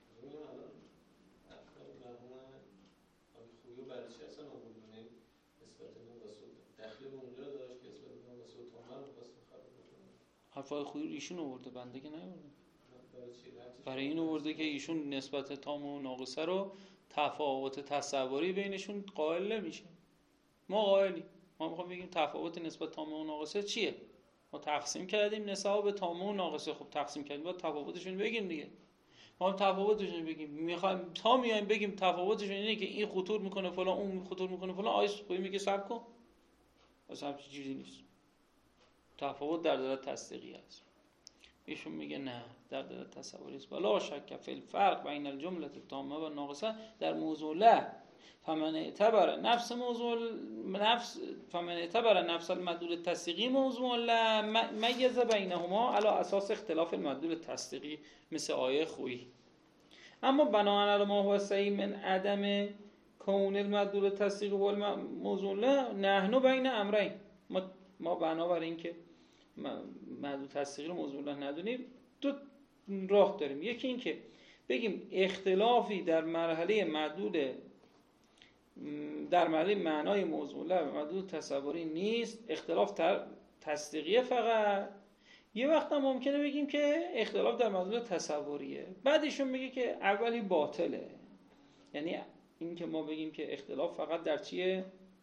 C: خوبی برای چی اصلا آوردن نسبت ناقصه داخل به اونجا داشت که نسبت ناقصه و تامه رو خواست خبر بکنه.
A: حرفای خوبی ایشون آورده، بنده که نیاورده.
C: برای چی؟
A: برای این آورده که ایشون نسبت تامه و ناقصه رو تفاوت تصوری بینشون قائل نمیشه. ما قائلیم. ما میخوایم بگیم تفاوت نسبت تامه و ناقصه چیه؟ ما تقسیم کردیم نسبت به تامه و ناقصه. خب تقسیم کردیم باید تفاوتشون بگیم دیگه. ما هم تفاوتشون بگیم. میخوایم تا میایم بگیم تفاوتشون اینه که این خطور میکنه فلان، اون خطور میکنه فلان، آیس خوبی میگه صبر کن. اصلا همچین چیزی نیست. تفاوت در دلالت تصدیقی است. ایشون میگه نه، در دلالت تصوری است. ولا شک فی الفرق بین الجمله التامه و ناقصه در موضوع له فمن اعتبر نفس موضوع نفس فمن اعتبر نفس المدلول التصدیقی موضوع لا میز بینهما علی اساس اختلاف المدلول التصدیقی، مثل آیه خویی. اما بناهن علی ما هو صحیح من عدم کون المدلول التصدیقی و الموضوع لا نحن بین امرین، ما ما بنابر این که مدلول تصدیقی رو موضوع لا ندونیم دو راه داریم. یکی این که بگیم اختلافی در مرحله مدلول در مرحله معنای موضوع له و مدلول تصوری نیست، اختلاف در تصدیقیه فقط. یه وقت هم ممکنه بگیم که اختلاف در مدلول تصوریه، بعدشون میگه که اولی باطله. یعنی این که ما بگیم که اختلاف فقط در چیه؟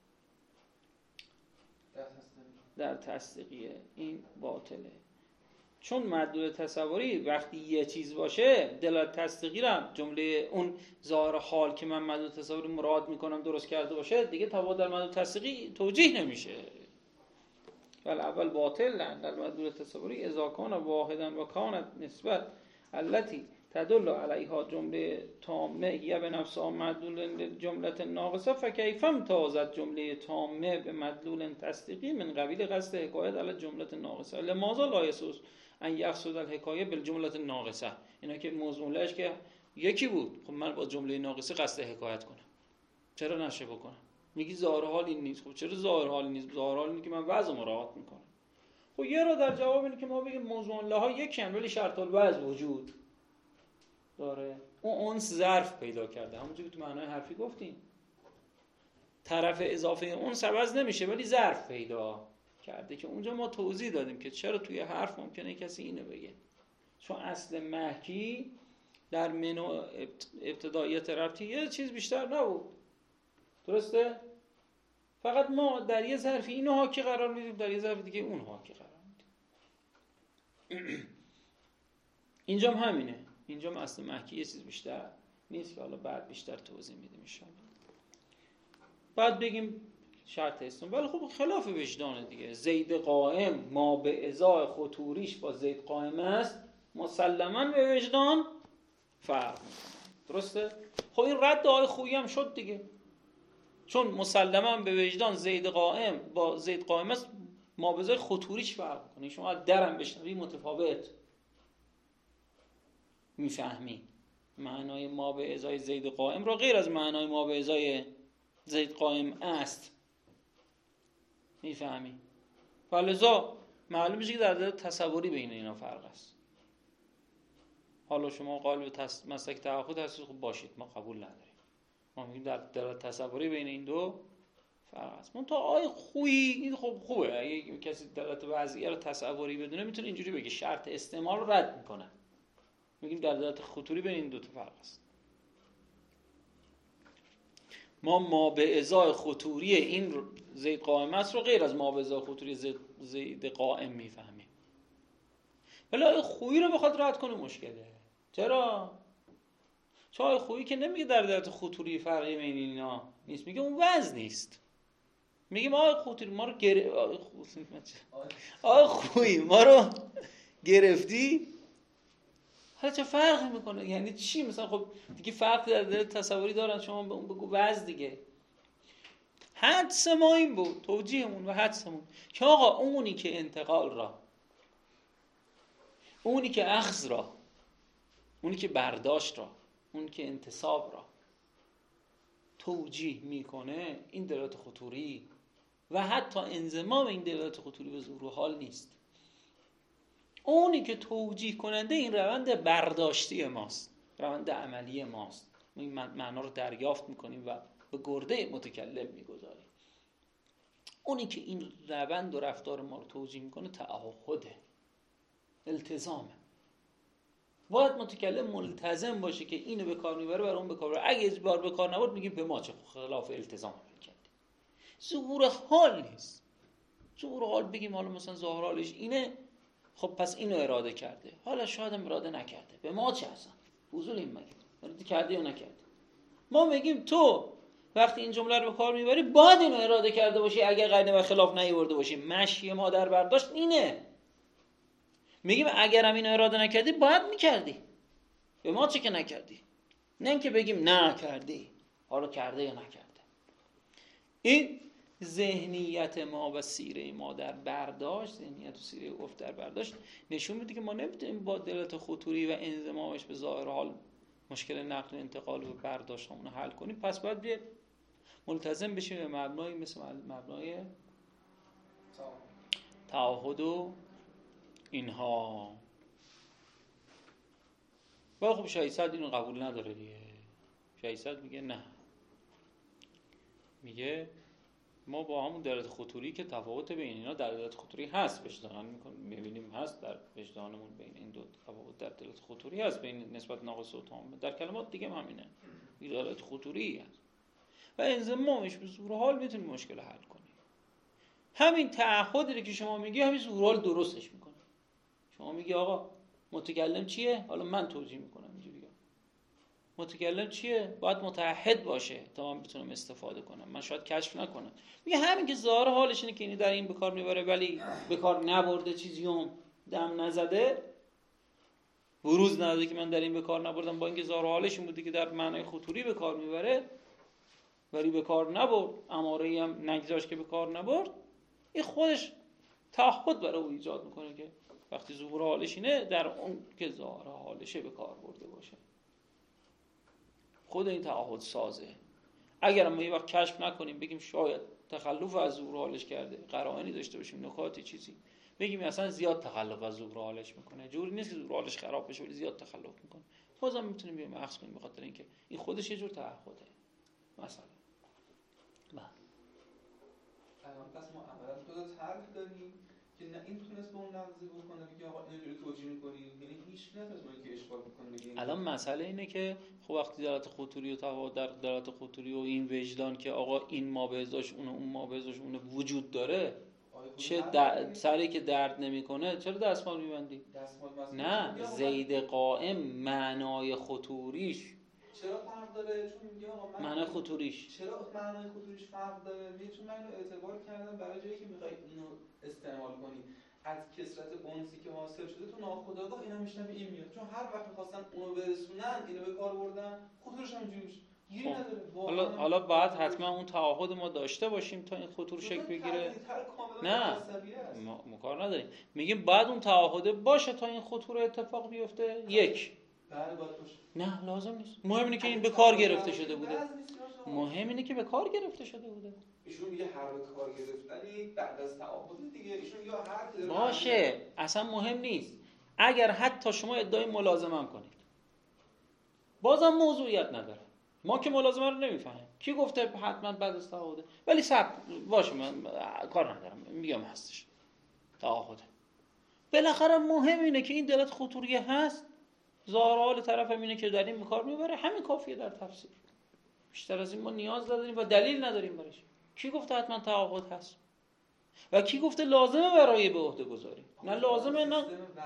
A: در تصدیقیه، این باطله. چون مدلول تصوری وقتی یه چیز باشه، دلالت تصدیقی رو جمله اون ظاهر حال که من مدلول تصوری مراد میکنم درست کرده باشه، دیگه تفاوت در مدلول تصدیقی توجیه نمیشه. ولی اول باطل در مدلول تصوری اذا کان واحدا و کانت نسبت التي تدل علیها جمله تامه یا به نفسها مدلول جمله ناقصه فکیف امتازت جمله تامه به مدلول تصدیقی من قبیل قصد حکایت علی جمله ناقصه لماذا لا یسوس ان یقصد الحکایه بالجمله ناقصه. اینا که موضوعش که یکی بود، خب من با جمله ناقصه قصد حکایت کنم، چرا نشه بکنم؟ میگی ظاهر حال این نیست. خب چرا ظاهر حال نیست؟ ظاهر حال اینه که من وضع مراعات میکنم. خب یه را در جواب اینه که ما بگیم موضوع لها یکی ان ولی شرط الوضع وجود داره. اون انس ظرف پیدا کرده، همونجوری که تو معنای حرفی گفتیم، طرف اضافه انس عوض نمیشه ولی ظرف پیدا کرده، که اونجا ما توضیح دادیم که چرا توی حرف ممکنه کسی اینو بگه، چون اصل محکی در منو ابتداییت ربطی یه چیز بیشتر نبود، درسته؟ فقط ما در یه ظرفی اینو حاکی قرار میدیم، در یه ظرف دیگه اون حاکی قرار میدیم. اینجا هم همینه، اینجا هم اصل محکی یه چیز بیشتر نیست که حالا بعد بیشتر توضیح میدیم انشاءالله. بعد بگیم شرط استم، ولی خب خلاف وجدانه دیگه. زید قائم ما به ازای خطوریش با زید قائم است، مسلماً به وجدان فرق میکنه، درسته؟ خب این رد آیه خویی هم شد دیگه، چون مسلماً به وجدان زید قائم با زید قائم است ما به ازای خطوریش فرق میکنه. شما درم بشنوی متفاوت میفهمی معنای ما به ازای زید قائم را غیر از معنای ما به ازای زید قائم است میفهمی. فلذا معلوم میشه که در دلالت تصوری بین اینا فرق است. حالا شما قائل به مسلک تعهد هستید، خوب باشید، ما قبول نداریم. ما میگیم در دلالت تصوری بین این دو فرق است. من تا آی خویی این خب خوبه، اگه کسی دلالت وضعیه رو تصوری بدونه میتونه اینجوری بگه شرط استعمال رو رد میکنه. میگیم در دلالت خطوری بین این دو تا فرق است. ما ما به ازای خطوری این زید قائم است رو غیر از ما به ازای خطوری زید, زید قائم میفهمیم. ولی آیه خویی رو بخواد رد کنه مشکله. چرا؟ چون آیه خویی که نمیگه در دلالت خطوری فرقی بین اینا نیست، میگه اون وضع نیست. میگیم آیه خطوری ما رو گره... آیه خویی ما رو گرفتی، حالا چه فرقی میکنه؟ یعنی چی؟ مثلا خب دیگه فرق در دل تصوری دارن، شما به اون بگو وضع دیگه. حدس ما این بود، توجیهمون و حدسمون که آقا اونی که انتقال را، اونی که اخذ را، اونی که برداشت را، اونی که انتصاب را توجیه میکنه، این دلالت خطوری و حتی انضمام این دلالت خطوری به ظهور حال نیست. اونی که توجیه کننده این روند برداشتی ماست، روند عملی ماست، ما این معنا رو دریافت میکنیم و به گرده متکلم میگذاریم. اونی که این روند و رفتار ما رو توجیه میکنه تعهده، التزامه. باید متکلم ملتزم باشه که اینو به کار میبره برای اون به کار بره. اگه اجبار به کار نبود میگیم به ما چه خلاف التزام کردی. ظهور حال نیست. ظهور حال بگیم حالا مثلا ظاهر حالش اینه، خب پس اینو اراده کرده، حالا شاید هم اراده نکرده، به ما چه اصلا؟ فضول این مگه اراده کرده یا نکرده؟ ما میگیم تو وقتی این جمله رو به کار میبری باید اینو اراده کرده باشی، اگر قرینه و خلاف نیورده باشی. مشی ما در برداشت اینه. میگیم اگرم اینو اراده نکردی باید میکردی، به ما چه که نکردی. نه اینکه بگیم نه کردی، حالا کرده یا نکرده. این ذهنیت ما و سیره ما در برداشت، ذهنیت و سیره گفت در برداشت نشون میده که ما نمیتونیم با دلالت خطوری و انضمامش به ظاهر حال مشکل نقل و انتقال و برداشتمون رو حل کنیم. پس باید بیه ملتزم بشیم به مبنای مثل مبنای تعاهد و اینها. و خب شایصد اینو قبول نداره دیگه. شایصد میگه نه، میگه ما با همون دلالت خطوری که تفاوت بین اینا در دلالت خطوری هست، وجدان میکنیم میبینیم هست در وجدانمون بین این دو تفاوت در دلالت خطوری هست بین نسبت ناقص و تام. در کلمات دیگه هم همینه، دلالت خطوری هست و انضمامش به ظهور حال میتونیم مشکل حل کنیم. همین تعهدی که شما میگی همین ظهور حال درستش میکنه. شما میگی آقا متکلم چیه؟ حالا من توضیح میکنم اینجوری. متکلم چیه؟ باید متعهد باشه تا من بتونم استفاده کنم. من شاید کشف نکنم. میگه همین که ظاهر حالش اینه که اینی در این به کار میبره ولی به کار نبرده، چیزیوم دم نزده، بروز نداده که من در این به کار نبردم، با اینکه ظاهر حالش این بوده که در معنای خطوری به کار میبره ولی به کار نبرد، اماره‌ای هم نگذاشت که به کار نبرد. این خودش تعهد برای او ایجاد میکنه که وقتی ظهور حالش اینه در اون که ظاهر حالشه به کار برده باشه. خود این تعهد سازه. اگر ما یه وقت کشف نکنیم بگیم شاید تخلف از ظهور حالش کرده، قرائنی داشته باشیم، نکاتی چیزی بگیم اصلا زیاد تخلف از ظهور حالش میکنه، جوری نیست که ظهور حالش خراب بشه ولی زیاد تخلف میکنه، بازم میتونیم بیایم اخذ کنیم به خاطر اینکه این خودش یه جور تعهده. مثلا
B: الان پس ما عملا دو تا طرح داریم که نه این تونست به اون نقضی بکنه بگه آقا اینجوری توجیه می‌کنی، یعنی هیچ نتونست اون که اشکال بکنه بگه.
A: الان مسئله اینه که خب وقتی دلالت خطوری و تفاوت در دلالت خطوری و این وجدان که آقا این ما به ازاش اون اون ما به ازاش اون وجود داره، چه در... سری که درد نمیکنه چرا دستمال میبندی؟ نه، زید قائم معنای خطوریش
B: چرا فرق داره؟ چون میگه آقا من
A: معنای خطوریش
B: چرا معنای خطوریش فرق داره؟ میگه چون من اینو اعتبار کردم برای جایی که میخوای اینو استعمال کنی از کثرت اونسی که حاصل شده تو ناخودآگاه اینا میشنوی این میاد، چون هر وقت می‌خواستن اونو برسونن اینو به کار بردن خطورش هم اینجوری میشه. گیری نداره.
A: حالا حالا باید حتما اون تعهد ما داشته باشیم تا این خطور شکل بگیره. نه ما, ما کار نداریم، میگیم باید اون تعهد باشه تا این خطور اتفاق بیفته. یک
B: بله باید باشه.
A: نه لازم نیست. مهم اینه که این به کار گرفته شده بوده. مهم اینه که به کار گرفته شده بوده.
B: ایشون میگه هر به کار گرفتنی بعد از تعهد دیگه، ایشون یا هر
A: باشه اصلا مهم نیست. اگر حتی شما ادعای ملازمه هم کنید بازم موضوعیت نداره. ما که ملازمه رو نمیفهمیم. کی گفته حتما بعد از تعهده؟ ولی صبر باشه من کار ندارم میگم هستش تعهده. بالاخره مهم اینه که این دلالت خطوری هست، ظاهر حال طرف هم اینه که در این به کار میبره، همین کافیه در تفسیر. بیشتر از این ما نیاز نداریم و دلیل نداریم براش. کی گفته حتما تعهد هست؟ و کی گفته لازمه برای به عهده گذاری؟ نه لازمه نه.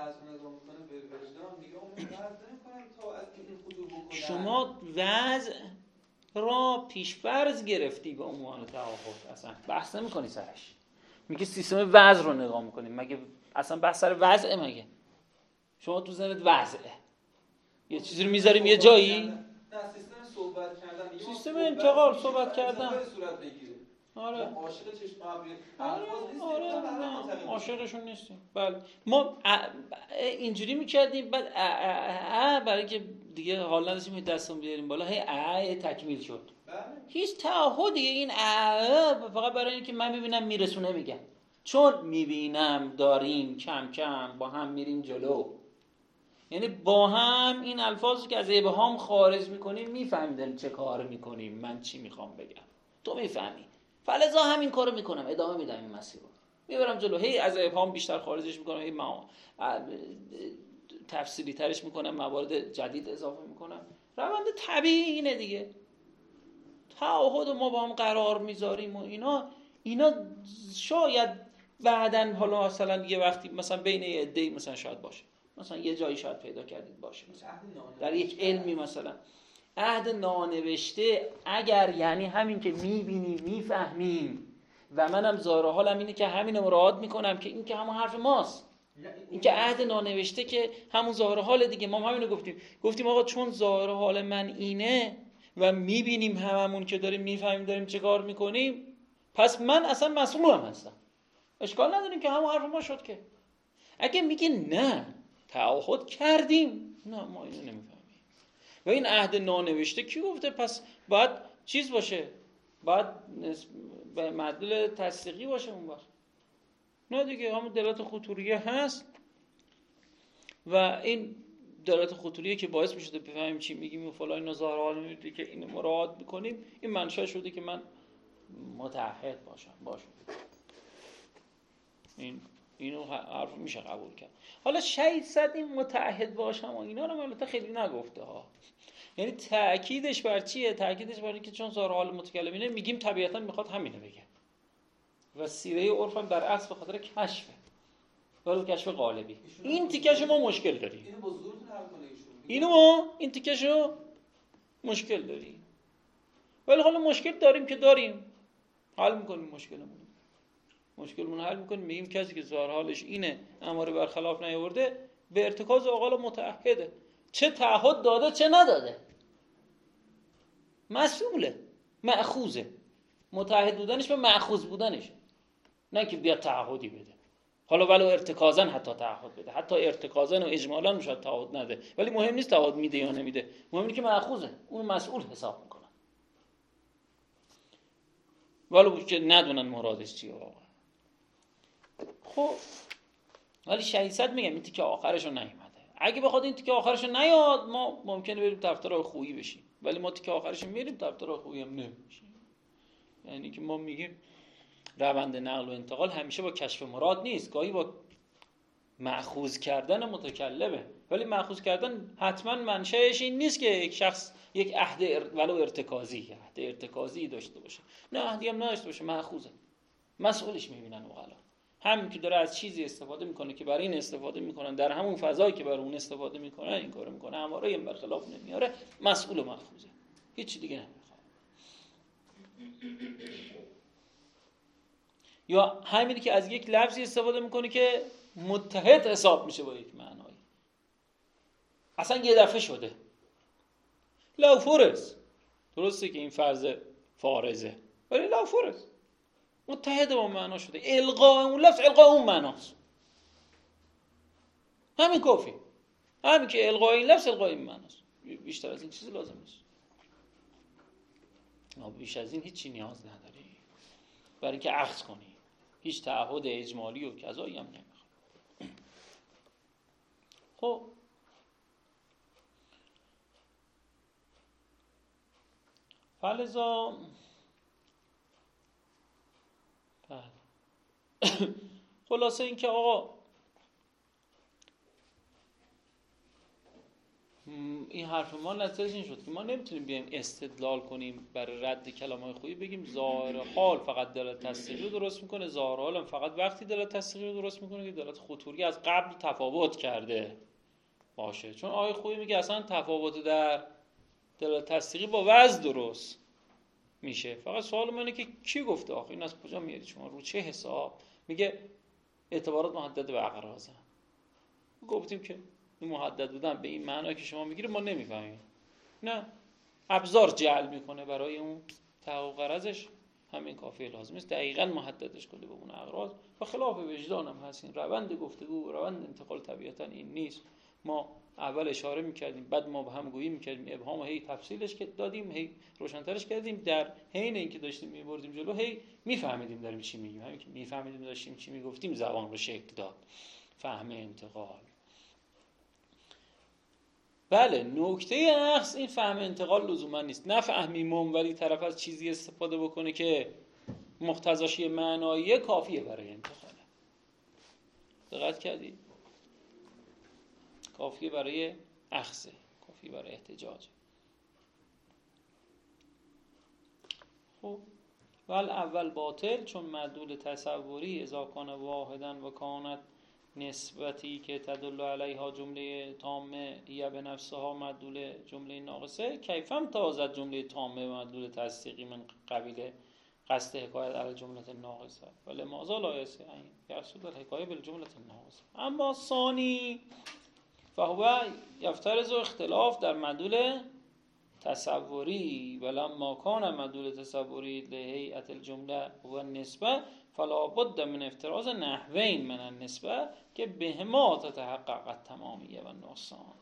A: شما وضع را پیش‌فرض گرفتی به عنوان تعهد، اصلا بحث نمی‌کنی سرش. میگه سیستم وضع رو نگاه می‌کنیم، مگه اصلا بحث سر وضعه؟ مگه شما تو ذهنت وضعه یه چیزی رو می‌ذاریم یه جایی؟
B: نه سیستم صحبت کردن،
A: سیستم انتقال صحبت کردن. آره
B: عاشق چشم ابری
A: الفاظ آره نه عاشقشون نیستیم. بله ما اینجوری می‌کردیم بعد برای که دیگه حال نداشتیم دستمون بیاریم بالا هی ا تکمیل شد. هیچ تعهدی این ا فقط برای اینکه من می‌بینم میرسونه میگم، چون می‌بینم داریم کم کم با هم میریم جلو، یعنی با هم این الفاظی که از ابهام خارج می‌کنیم می‌فهمیم چه کار می‌کنیم، من چی می‌خوام بگم تو می‌فهمی، فلزا همین کارو میکنم ادامه میدم این مسیر رو میبرم جلو، هی از ابهام بیشتر خارجش میکنم، هی ما تفصیلی ترش میکنم، موارد جدید اضافه میکنم. روند طبیعی اینه دیگه. تعهد ما با هم قرار میذاریم و اینا اینا شاید بعدن حالا مثلا یه وقتی مثلا بین یه عده‌ای مثلا شاید باشه، مثلا یه جایی شاید پیدا کردید باشه، مثلا در یک علمی مثلا عهد نانوشته اگر یعنی همین که میبینیم میفهمیم و منم ظاهر حالم اینه که همین رو مراعات میکنم که این که همون حرف ماست، این که عهد نانوشته که همون ظاهر حال دیگه، ما هم همین رو گفتیم گفتیم آقا چون ظاهر حال من اینه و میبینیم هممون که داریم میفهمیم داریم چه کار میکنیم، پس من اصلا مسئولم هستم. اشکال نداریم که همون حرف ما شد که. اگه میگه نه تعهد کردیم، نه ما اینو نمیفهمیم و این عهد نانوشته کی گفته پس باید چیز باشه، باید به معدل تصدیقی باشه اون وقت؟ نه دیگه، همون دلالت خطوریه هست و این دلالت خطوریه که باعث میشه بفهمیم چی میگیم و فلان اینا ظاهر حال میده که اینو مراعات میکنیم، این منشأ شده که من متعهد باشم باشه. این اینو حرف میشه قبول کرد. حالا شاید صد این متعهد باشم و اینا رو البته خیلی نگفته ها. یعنی تأکیدش بر چیه؟ تأکیدش بر اینکه چون ظاهر حال متکلمینه میگیم طبیعتا میخواد همینو بگه و سیره عرف هم در اصل به خاطر کشفه، ولی کشف غالبی. این تیکش ما مشکل داریم.
B: اینو با زورتون حل کنه ایشون.
A: اینو ما این تیکشو مشکل داریم. ولی حالا مشکل داریم که داریم. حل میکنیم مشکلمون. مشکلمون حل میکنیم، میگیم کسی که ظاهر حالش اینه امر برخلاف نیاورده به ارتکاز آقا متعهده. چه تعهد داده چه نداده. مسئوله. مأخوذه. متعهد بودنش به مأخوذ بودنش. نه که بیا تعهدی بده. حالا ولو ارتکازن حتی تعهد بده، حتی ارتکازن و اجمالا شاید تعهد نده، ولی مهم نیست تعهد میده یا نمیده، مهم اینه که مأخوذه، اون مسئول حساب میکنن ولو که ندونن مرادش چیه واقعا. خب ولی شهیصد میگم این تیکه آخرشو نیومده. اگه بخواد این تیکه آخرشو نیاد ما ممکنه بریم طرفدار خویی بشیم، ولی ما تیکه آخرشو میریم طرفدار خویی هم نمیشیم. یعنی که ما میگیم روند نقل و انتقال همیشه با کشف مراد نیست، گاهی با مأخوذ کردن متکلمه، ولی مأخوذ کردن حتما منشأش این نیست که یک شخص یک عهد ولو ارتکازی عهد ارتکازی داشته باشه، نه عهدی هم نداشته باشه، مأخوذه، مسئولش میبینن عقلا. همین که داره از چیزی استفاده میکنه که برای این استفاده میکنن، در همون فضایی که برای اون استفاده میکنن این کارو میکنه، اماره این برخلاف نمیاره، مسئول و مأخوذه، هیچ دیگه نمیخواد. یا همینی که از یک لفظی استفاده میکنه که متحد حساب میشه با یک معنایی، اصلا یه دفعه شده. لا فرض، درسته که این فرض فارزه، ولی لا فرض متحد با معنا شده، القاء اون لفظ القاء اون معناست، همین کافی، همین که القاء این لفظ القاء این معناست، بیشتر از این چیزی لازم نیست. بیش از این هیچی نیاز نداری برای اینکه اخذ کنی، هیچ تعهد اجمالی و کذایی هم نمیخواد. خب فلذا خلاصه این که آقا این حرف ما نتیجهش این شد که ما نمیتونیم بیایم استدلال کنیم برای رد کلام‌های خویی، بگیم ظاهر حال فقط دلالت تصدیقی رو درست میکنه، ظاهر حال هم فقط وقتی دلالت تصدیقی رو درست میکنه که دلالت خطوری از قبل تفاوت کرده باشه. چون آیه خویی میگه اصلا تفاوت در دلالت تصدیقی با وضع درست میشه. فقط سوال منه که کی گفته آخه این از کجا میاری شما، رو چه حساب؟ میگه اعتبارات محدد به اغراضن. گفتیم که این محدد بودن به این معنی که شما میگیره ما نمیفهمیم، نه ابزار جعل میکنه برای اون تحقق غرضش، همین کافی لازم است دقیقاً محددش کنه به اون اغراض. و خلاف وجدان هم هست، این روند گفتگو روند انتقال طبیعتاً این نیست. ما اول اشاره میکردیم، بعد ما به هم گویی میکردیم، ابهام و هی تفصیلش که دادیم، هی روشن‌ترش کردیم، در حین اینکه داشتیم میبردیم جلو هی میفهمیدیم داریم چی میگیم، همین که میفهمیدیم داشتیم چی میگفتیم زبان رو شکل داد، فهم انتقال. بله نکته اخص این فهم انتقال لزوما نیست، نه فهمیم ولی طرف از چیزی استفاده بکنه که مقتضاش یه معناییه کافیه برای انتقاله. دقت کردی؟ کافیه برای اخذه، کافیه برای احتجاج. خب ول اول باطل چون معدول تصوری اذا کان واحدن و کانت نسبتی که تدل علیها جمله تامه یا به نفسها معدول جمله ناقصه کیفم تازد جمله تامه معدول تصدیقی من قبیل قصد حکایت علی جمله ناقصه ولی مازا لایسه این یقصد الحکایه بالجمله ناقصه. اما ثانی فهو یفترض اختلاف در معدول تصوری ولما کان مدلول تصوری لهیئت الجمله و النسبه فلا بد من افتراض نحوین من النسبه که بهما تتحقق التمامیه و النقصان.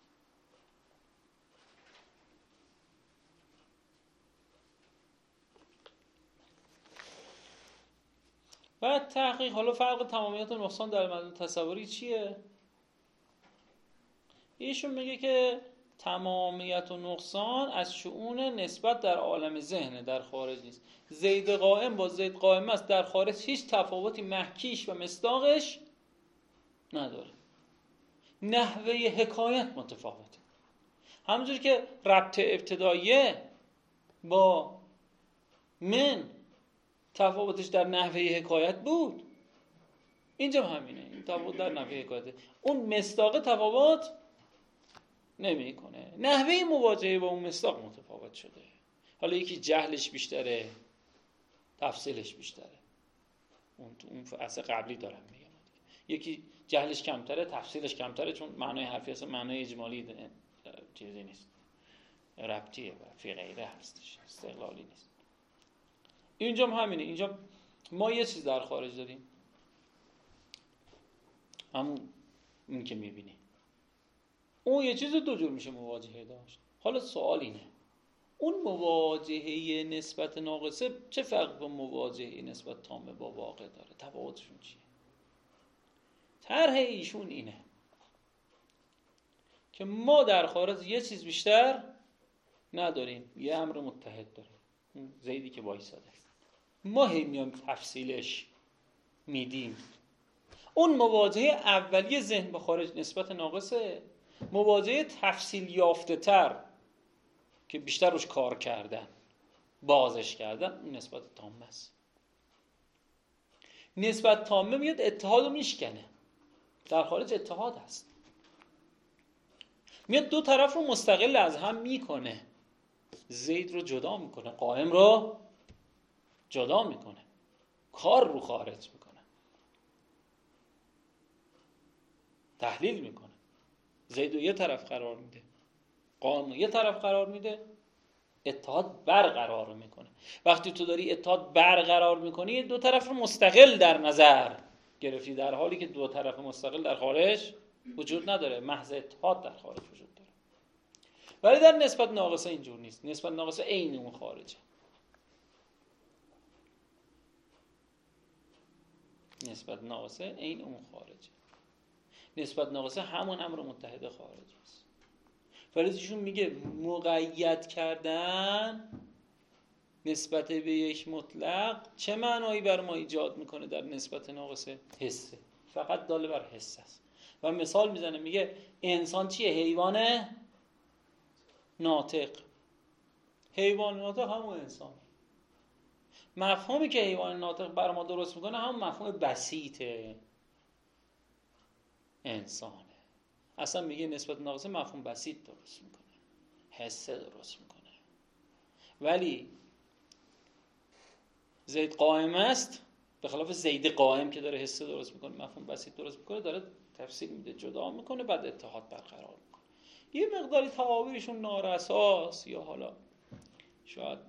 A: و تحقیق، حالا فرق تمامیت و نقصان در مدلول تصوری چیه؟ ایشون میگه که تمامیت و نقصان از شؤون نسبت در عالم ذهن، در خارج نیست. زید قائم با زید قائم است در خارج هیچ تفاوتی محکیش و مصداقش نداره. نحوه حکایت متفاوته. همونجوری که ربط ابتداییه با من تفاوتش در نحوه حکایت بود، اینجا همینه. این تفاوت در نحوه حکایته. اون مصداق تفاوت نمیکنه. نحوه مواجهه با اون مصداق متفاوت شده. حالا یکی جهلش بیشتره، تفصیلش بیشتره. اون تو اون فصل قبلی دارم میگم. یکی جهلش کمتره، تفصیلش کمتره، چون معنای حرفی اصلا معنای اجمالی چیزی نیست، ربطیه و فی غیره هستش، استقلالی نیست. اینجا هم همینه. اینجا ما یه چیز در خارج داریم، همون این که میبینی. اون یه چیز دو جور میشه مواجهه داشت. حالا سوال اینه، اون مواجهه نسبت ناقصه چه فرق با مواجهه نسبت تامه با واقع داره؟ تفاوتشون چیه؟ طرح ایشون اینه که ما در خارج یه چیز بیشتر نداریم، یه امر متحد داریم، اون زیدی که وایساده. ما هی میام تفصیلش میدیم. اون مواجهه اولیه ذهن با خارج نسبت ناقصه. مواجهه تفصیل یافته تر که بیشتر روش کار کردن، بازش کردن، اون نسبت تامه است. نسبت تامه میاد اتحاد رو میشکنه. در خارج اتحاد هست، میاد دو طرف رو مستقل از هم میکنه. زید رو جدا میکنه، قائم رو جدا میکنه، کار رو خارج میکنه، تحلیل میکنه. زید رو یه طرف قرار میده، قائم رو یه طرف قرار میده، اتحاد برقرار میکنه. وقتی تو داری اتحاد برقرار میکنی، دو طرف رو مستقل در نظر گرفتی، در حالی که دو طرف مستقل در خارج وجود نداره، محض اتحاد در خارج وجود داره. ولی در نسبت ناقصه اینجور نیست. نسبت ناقصه عین اون خارجه. نسبت ناقصه عین اون خارجه. نسبت ناقصه همون امر متحد خارجی است. ولی ایشون میگه مقید کردن نسبت به یک مطلق چه معنایی بر ما ایجاد میکنه در نسبت ناقصه؟ حسه. فقط داله بر حس است. و مثال میزنه، میگه انسان چیه؟ حیوان ناطق. حیوان ناطق همون انسان. مفهومی که حیوان ناطق بر ما درست میکنه همون مفهوم بسیط انسانه. اصلا میگه نسبت ناقصه مفهوم بسیط درست میکنه، حسه درست میکنه. ولی زید قائم است، به خلاف زید قائم که داره حسه درست میکنه، مفهوم بسیط درست میکنه، داره تفسیر میده، جدا میکنه، بعد اتحاد برقرار میکنه. یه مقداری تعابیرشون نارساست، یا حالا شاید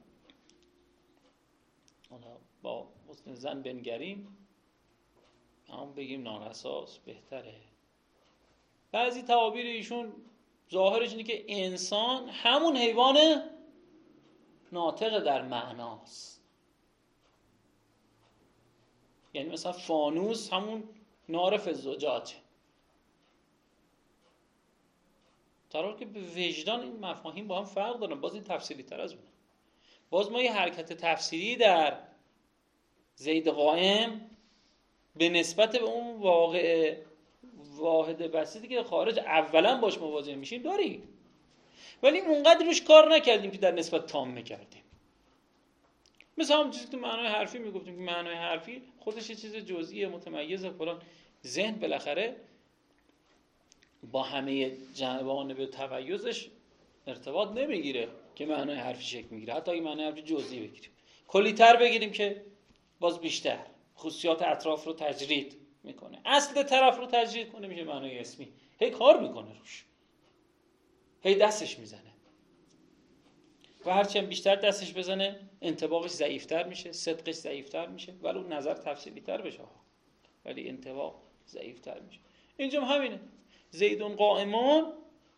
A: حالا با حسن زن بنگریم همون بگیم نارساست بهتره. بعضی تعابیر ایشون ظاهرش اینه که انسان همون حیوان ناطق در معناست. یعنی مثلا فانوس همون نار فزجاجه، در حالی که به وجدان این مفاهیم با هم فرق دارن. باز این تفصیلی تر از اونه. باز ما یه حرکت تفسیری در زید قائم به نسبت به اون واقع واحد بسیطی که خارج اولا باش مواجه میشیم داریم، ولی اونقدر روش کار نکردیم که در نسبت تام کردیم. مثل همون چیزی که معنای حرفی میگفتیم که معنای حرفی خودش یه چیز جزئیه، متمیزه، فلان. ذهن بالاخره با همه جوانب تمایزش ارتباط نمیگیره که معنای حرفی شکل میگیره. حتی اگه معنای حرفی جزئی بگیریم، کلی‌تر بگیریم که باز بیشتر خصوصیات اطراف رو تجرید میکنه. اصل طرف رو تجرید کنه میشه معنای اسمی. هی کار میکنه روش، هی دستش میزنه. و هرچی هم بیشتر دستش بزنه انطباقش ضعیفتر میشه، صدقش ضعیفتر میشه، ولی اون نظر تفصیلی تر بشه، ولی انطباق ضعیفتر میشه. اینجا همینه. زیدون قائمان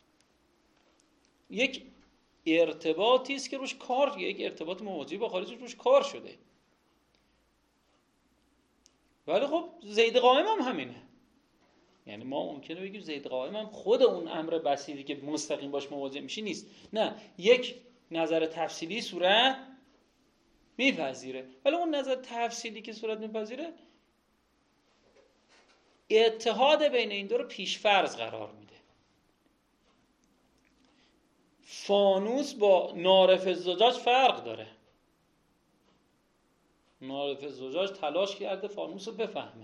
A: یک ارتباطی است که روش کار، یک ارتباط مواجهی با خارج روش کار شده. ولی خب زید قائم هم همینه. یعنی ما ممکنه بگیم زید قائم هم خود اون امر بسیطی که مستقیم باش مواجه میشی نیست. نه، یک نظر تفصیلی صورت میپذیره، ولی اون نظر تفصیلی که صورت میپذیره اتحاد بین این دو رو پیشفرض قرار میده. فانوس با نارف زجاج فرق داره. نارف زجاج تلاش کرده فانوس رو بفهمه،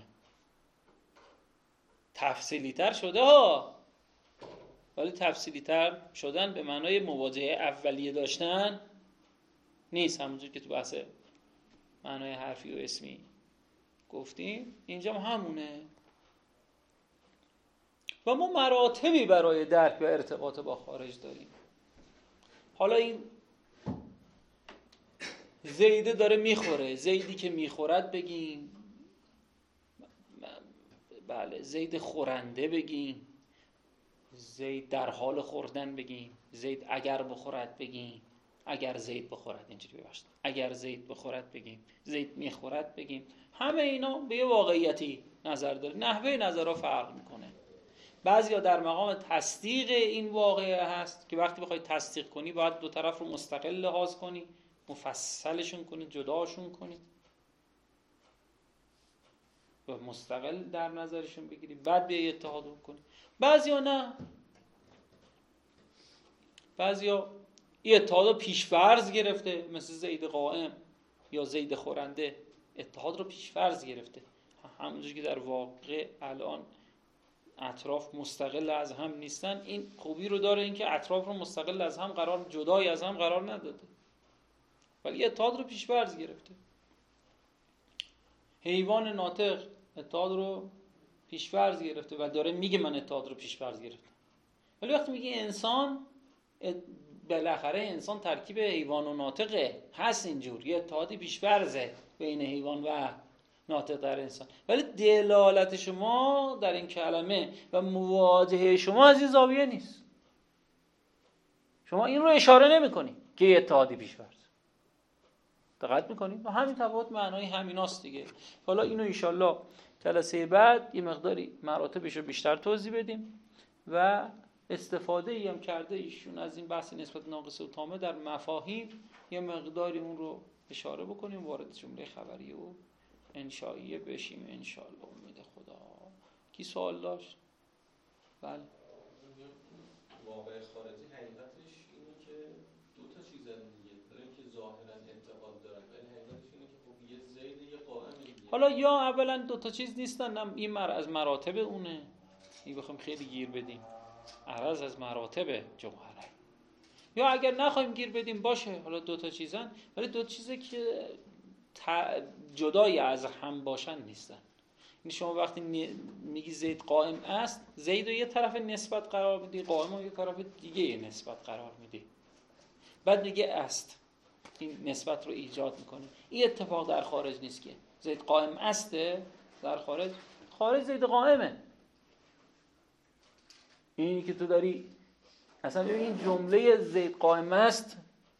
A: تفصیلی تر شده ها، ولی تفصیلی تر شدن به معنای مواجهه اولیه داشتن نیست، همونجور که تو بحث معنای حرفی و اسمی گفتیم. اینجا همونه. و ما مراتبی برای درک و ارتباط با خارج داریم. حالا این زیده داره میخوره، زیدی که میخورد بگیم، بله زید خورنده بگیم، زید در حال خوردن بگیم، زید اگر بخورد بگیم، اگر زید بخورد، اینجوری ببخشید، اگر زید بخورد بگیم، زید میخورد بگیم. همه اینا به یه واقعیتی نظر داره، نحوه نظرها فرق میکنه. بعضیا در مقام تصدیق این واقعه هست که وقتی بخوای تصدیق کنی باید دو طرف رو مستقل لحاظ کنی، مفصلشون کنی، جداشون کنی و مستقل در نظرشون بگیری، بعد بیای اتحاد کنی. بعضیا نه، بعضیا این اتحاد رو پیش‌فرض گرفته، مثل زید قائم یا زید خورنده، اتحاد رو پیش‌فرض گرفته. همونجوری که در واقع الان اطراف مستقل از هم نیستن، این خوبی رو داره، این که اطراف رو مستقل از هم قرار، جدای از هم قرار نداده، ولی اتحاد رو پیش‌فرض گرفته. حیوان ناطق اتحاد رو پیش‌فرض گرفته و داره میگه من اتحاد رو پیش‌فرض گرفتم. ولی وقتی میگه انسان، بالاخره انسان ترکیب حیوان و ناطقه، هست اینجور یه اتحادی پیش‌فرضه بین حیوان و ناطق در انسان، ولی دلالت شما در این کلمه و مواجهه شما از این زاویه نیست. شما این رو اشاره نمی کنی که یه اتحادی پیش‌فرض. دقت میکنید؟ و همین تفاوت معنای همیناست دیگه. حالا اینو انشالله جلسه بعد یه مقداری مراتبش رو بیشتر توضیح بدیم و استفاده ای هم کرده ایشون از این بحث نسبت ناقص و تامه در مفاهیم یه مقداری اون رو اشاره بکنیم، وارد جمله خبری و انشائیه بشیم انشالله. امید خدا. کی سوال داشت؟ بله.
C: واقع خارجی حقیقتش اینه که دو تا چیزن دیگه، داره که ظاهرا اتحاد دارن، ولی حقیقتش اینه که خب یه زید یه قائم دیگه.
A: حالا یا اولا دو تا چیز نیستن، هم این مر از مراتب اونه، این بخوام خیلی گیر بدیم عرض از مراتب جوهره، یا اگر نخوایم گیر بدیم باشه حالا دو تا چیزن، ولی دو چیزه که جدای از هم باشن نیستن. این شما وقتی میگی زید قائم است، زید رو یه طرف نسبت قرار میدی، قائم رو یه طرف دیگه نسبت قرار میدی، بعد میگه است، این نسبت رو ایجاد میکنه. این اتفاق در خارج نیست که زید قائم استه، در خارج خارج زید قائمه. اینی که تو داری اصلا ببین این جمله زید قائم است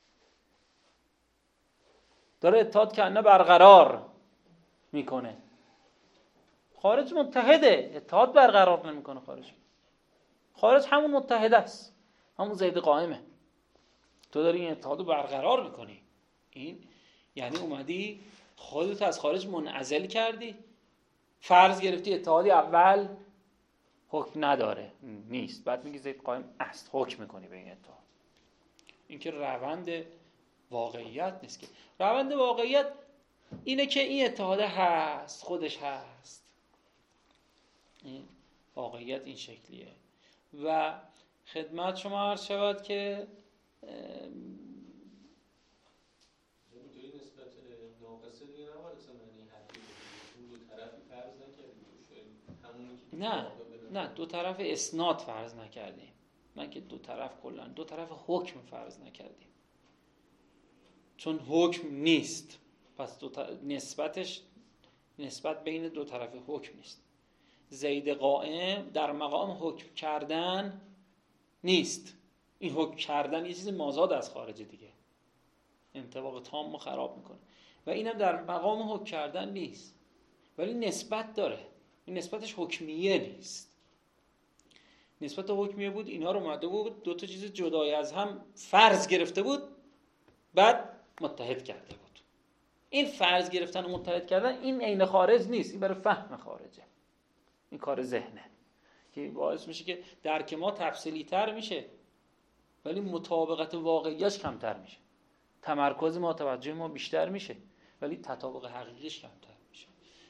A: داره اتحاد کنه برقرار میکنه، خارج متحده، اتحاد برقرار نمیکنه. خارج خارج همون متحده است، همون زید قائمه، تو داری این اتحاد رو برقرار میکنی. این یعنی اومدی خودت از خارج منعزل کردی، فرض گرفتی اتحادی اول حکم نداره، نیست، بعد میگی زید قائم است، حکم میکنی به این اتحاد. این که روند واقعیت نیست. که روند واقعیت اینه که این اتحاد هست، خودش هست، این واقعیت این شکلیه. و خدمت شما عرض شود که
C: اینطوری نسبت ناقصه دیگه نباید اصلا معنی حرفی اون دو طرفی فرض نکردیم، همونی که
A: نه نه دو طرف اسناد فرض نکردیم، من که دو طرف کلا دو طرف حکم فرض نکردیم. چون حکم نیست، پس دو تا نسبتش نسبت بین دو طرف حکم نیست. زید قائم در مقام حکم کردن نیست. این حکم کردن یه چیز مازاد از خارج دیگه، انطباق تام رو خراب میکنه و اینم در مقام حکم کردن نیست، ولی نسبت داره. این نسبتش حکمیه نیست. نسبت حکمیه بود اینا رو اومده بود دو تا چیز جدای از هم فرض گرفته بود بعد متحد کرده بود. این فرض گرفتن و متحد کردن این عین خارج نیست، این برای فهم خارجه، این کار ذهنه که باعث میشه که درک ما تفصیلی تر میشه ولی مطابقت واقعیش کمتر میشه، تمرکز ما توجه ما بیشتر میشه ولی تطابق حقیقیش کمتر میشه.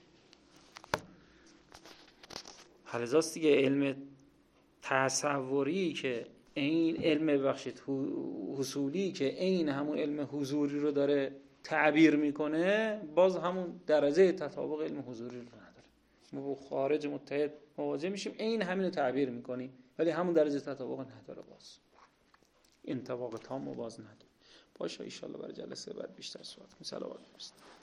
A: حلزاست دیگه علم تصوری که این علم ببخشید حصولی که این همون علم حضوری رو داره تعبیر میکنه باز همون درجه تطابق علم حضوری رو نداره. ما با خارج متحد مواجه میشیم این همین رو تعبیر میکنیم ولی همون درجه تطابق نداره، باز انطباق تام باز نداره. باشه ان شاء الله برای جلسه بعد بیشتر صحبت کنیم. سلام علیکم.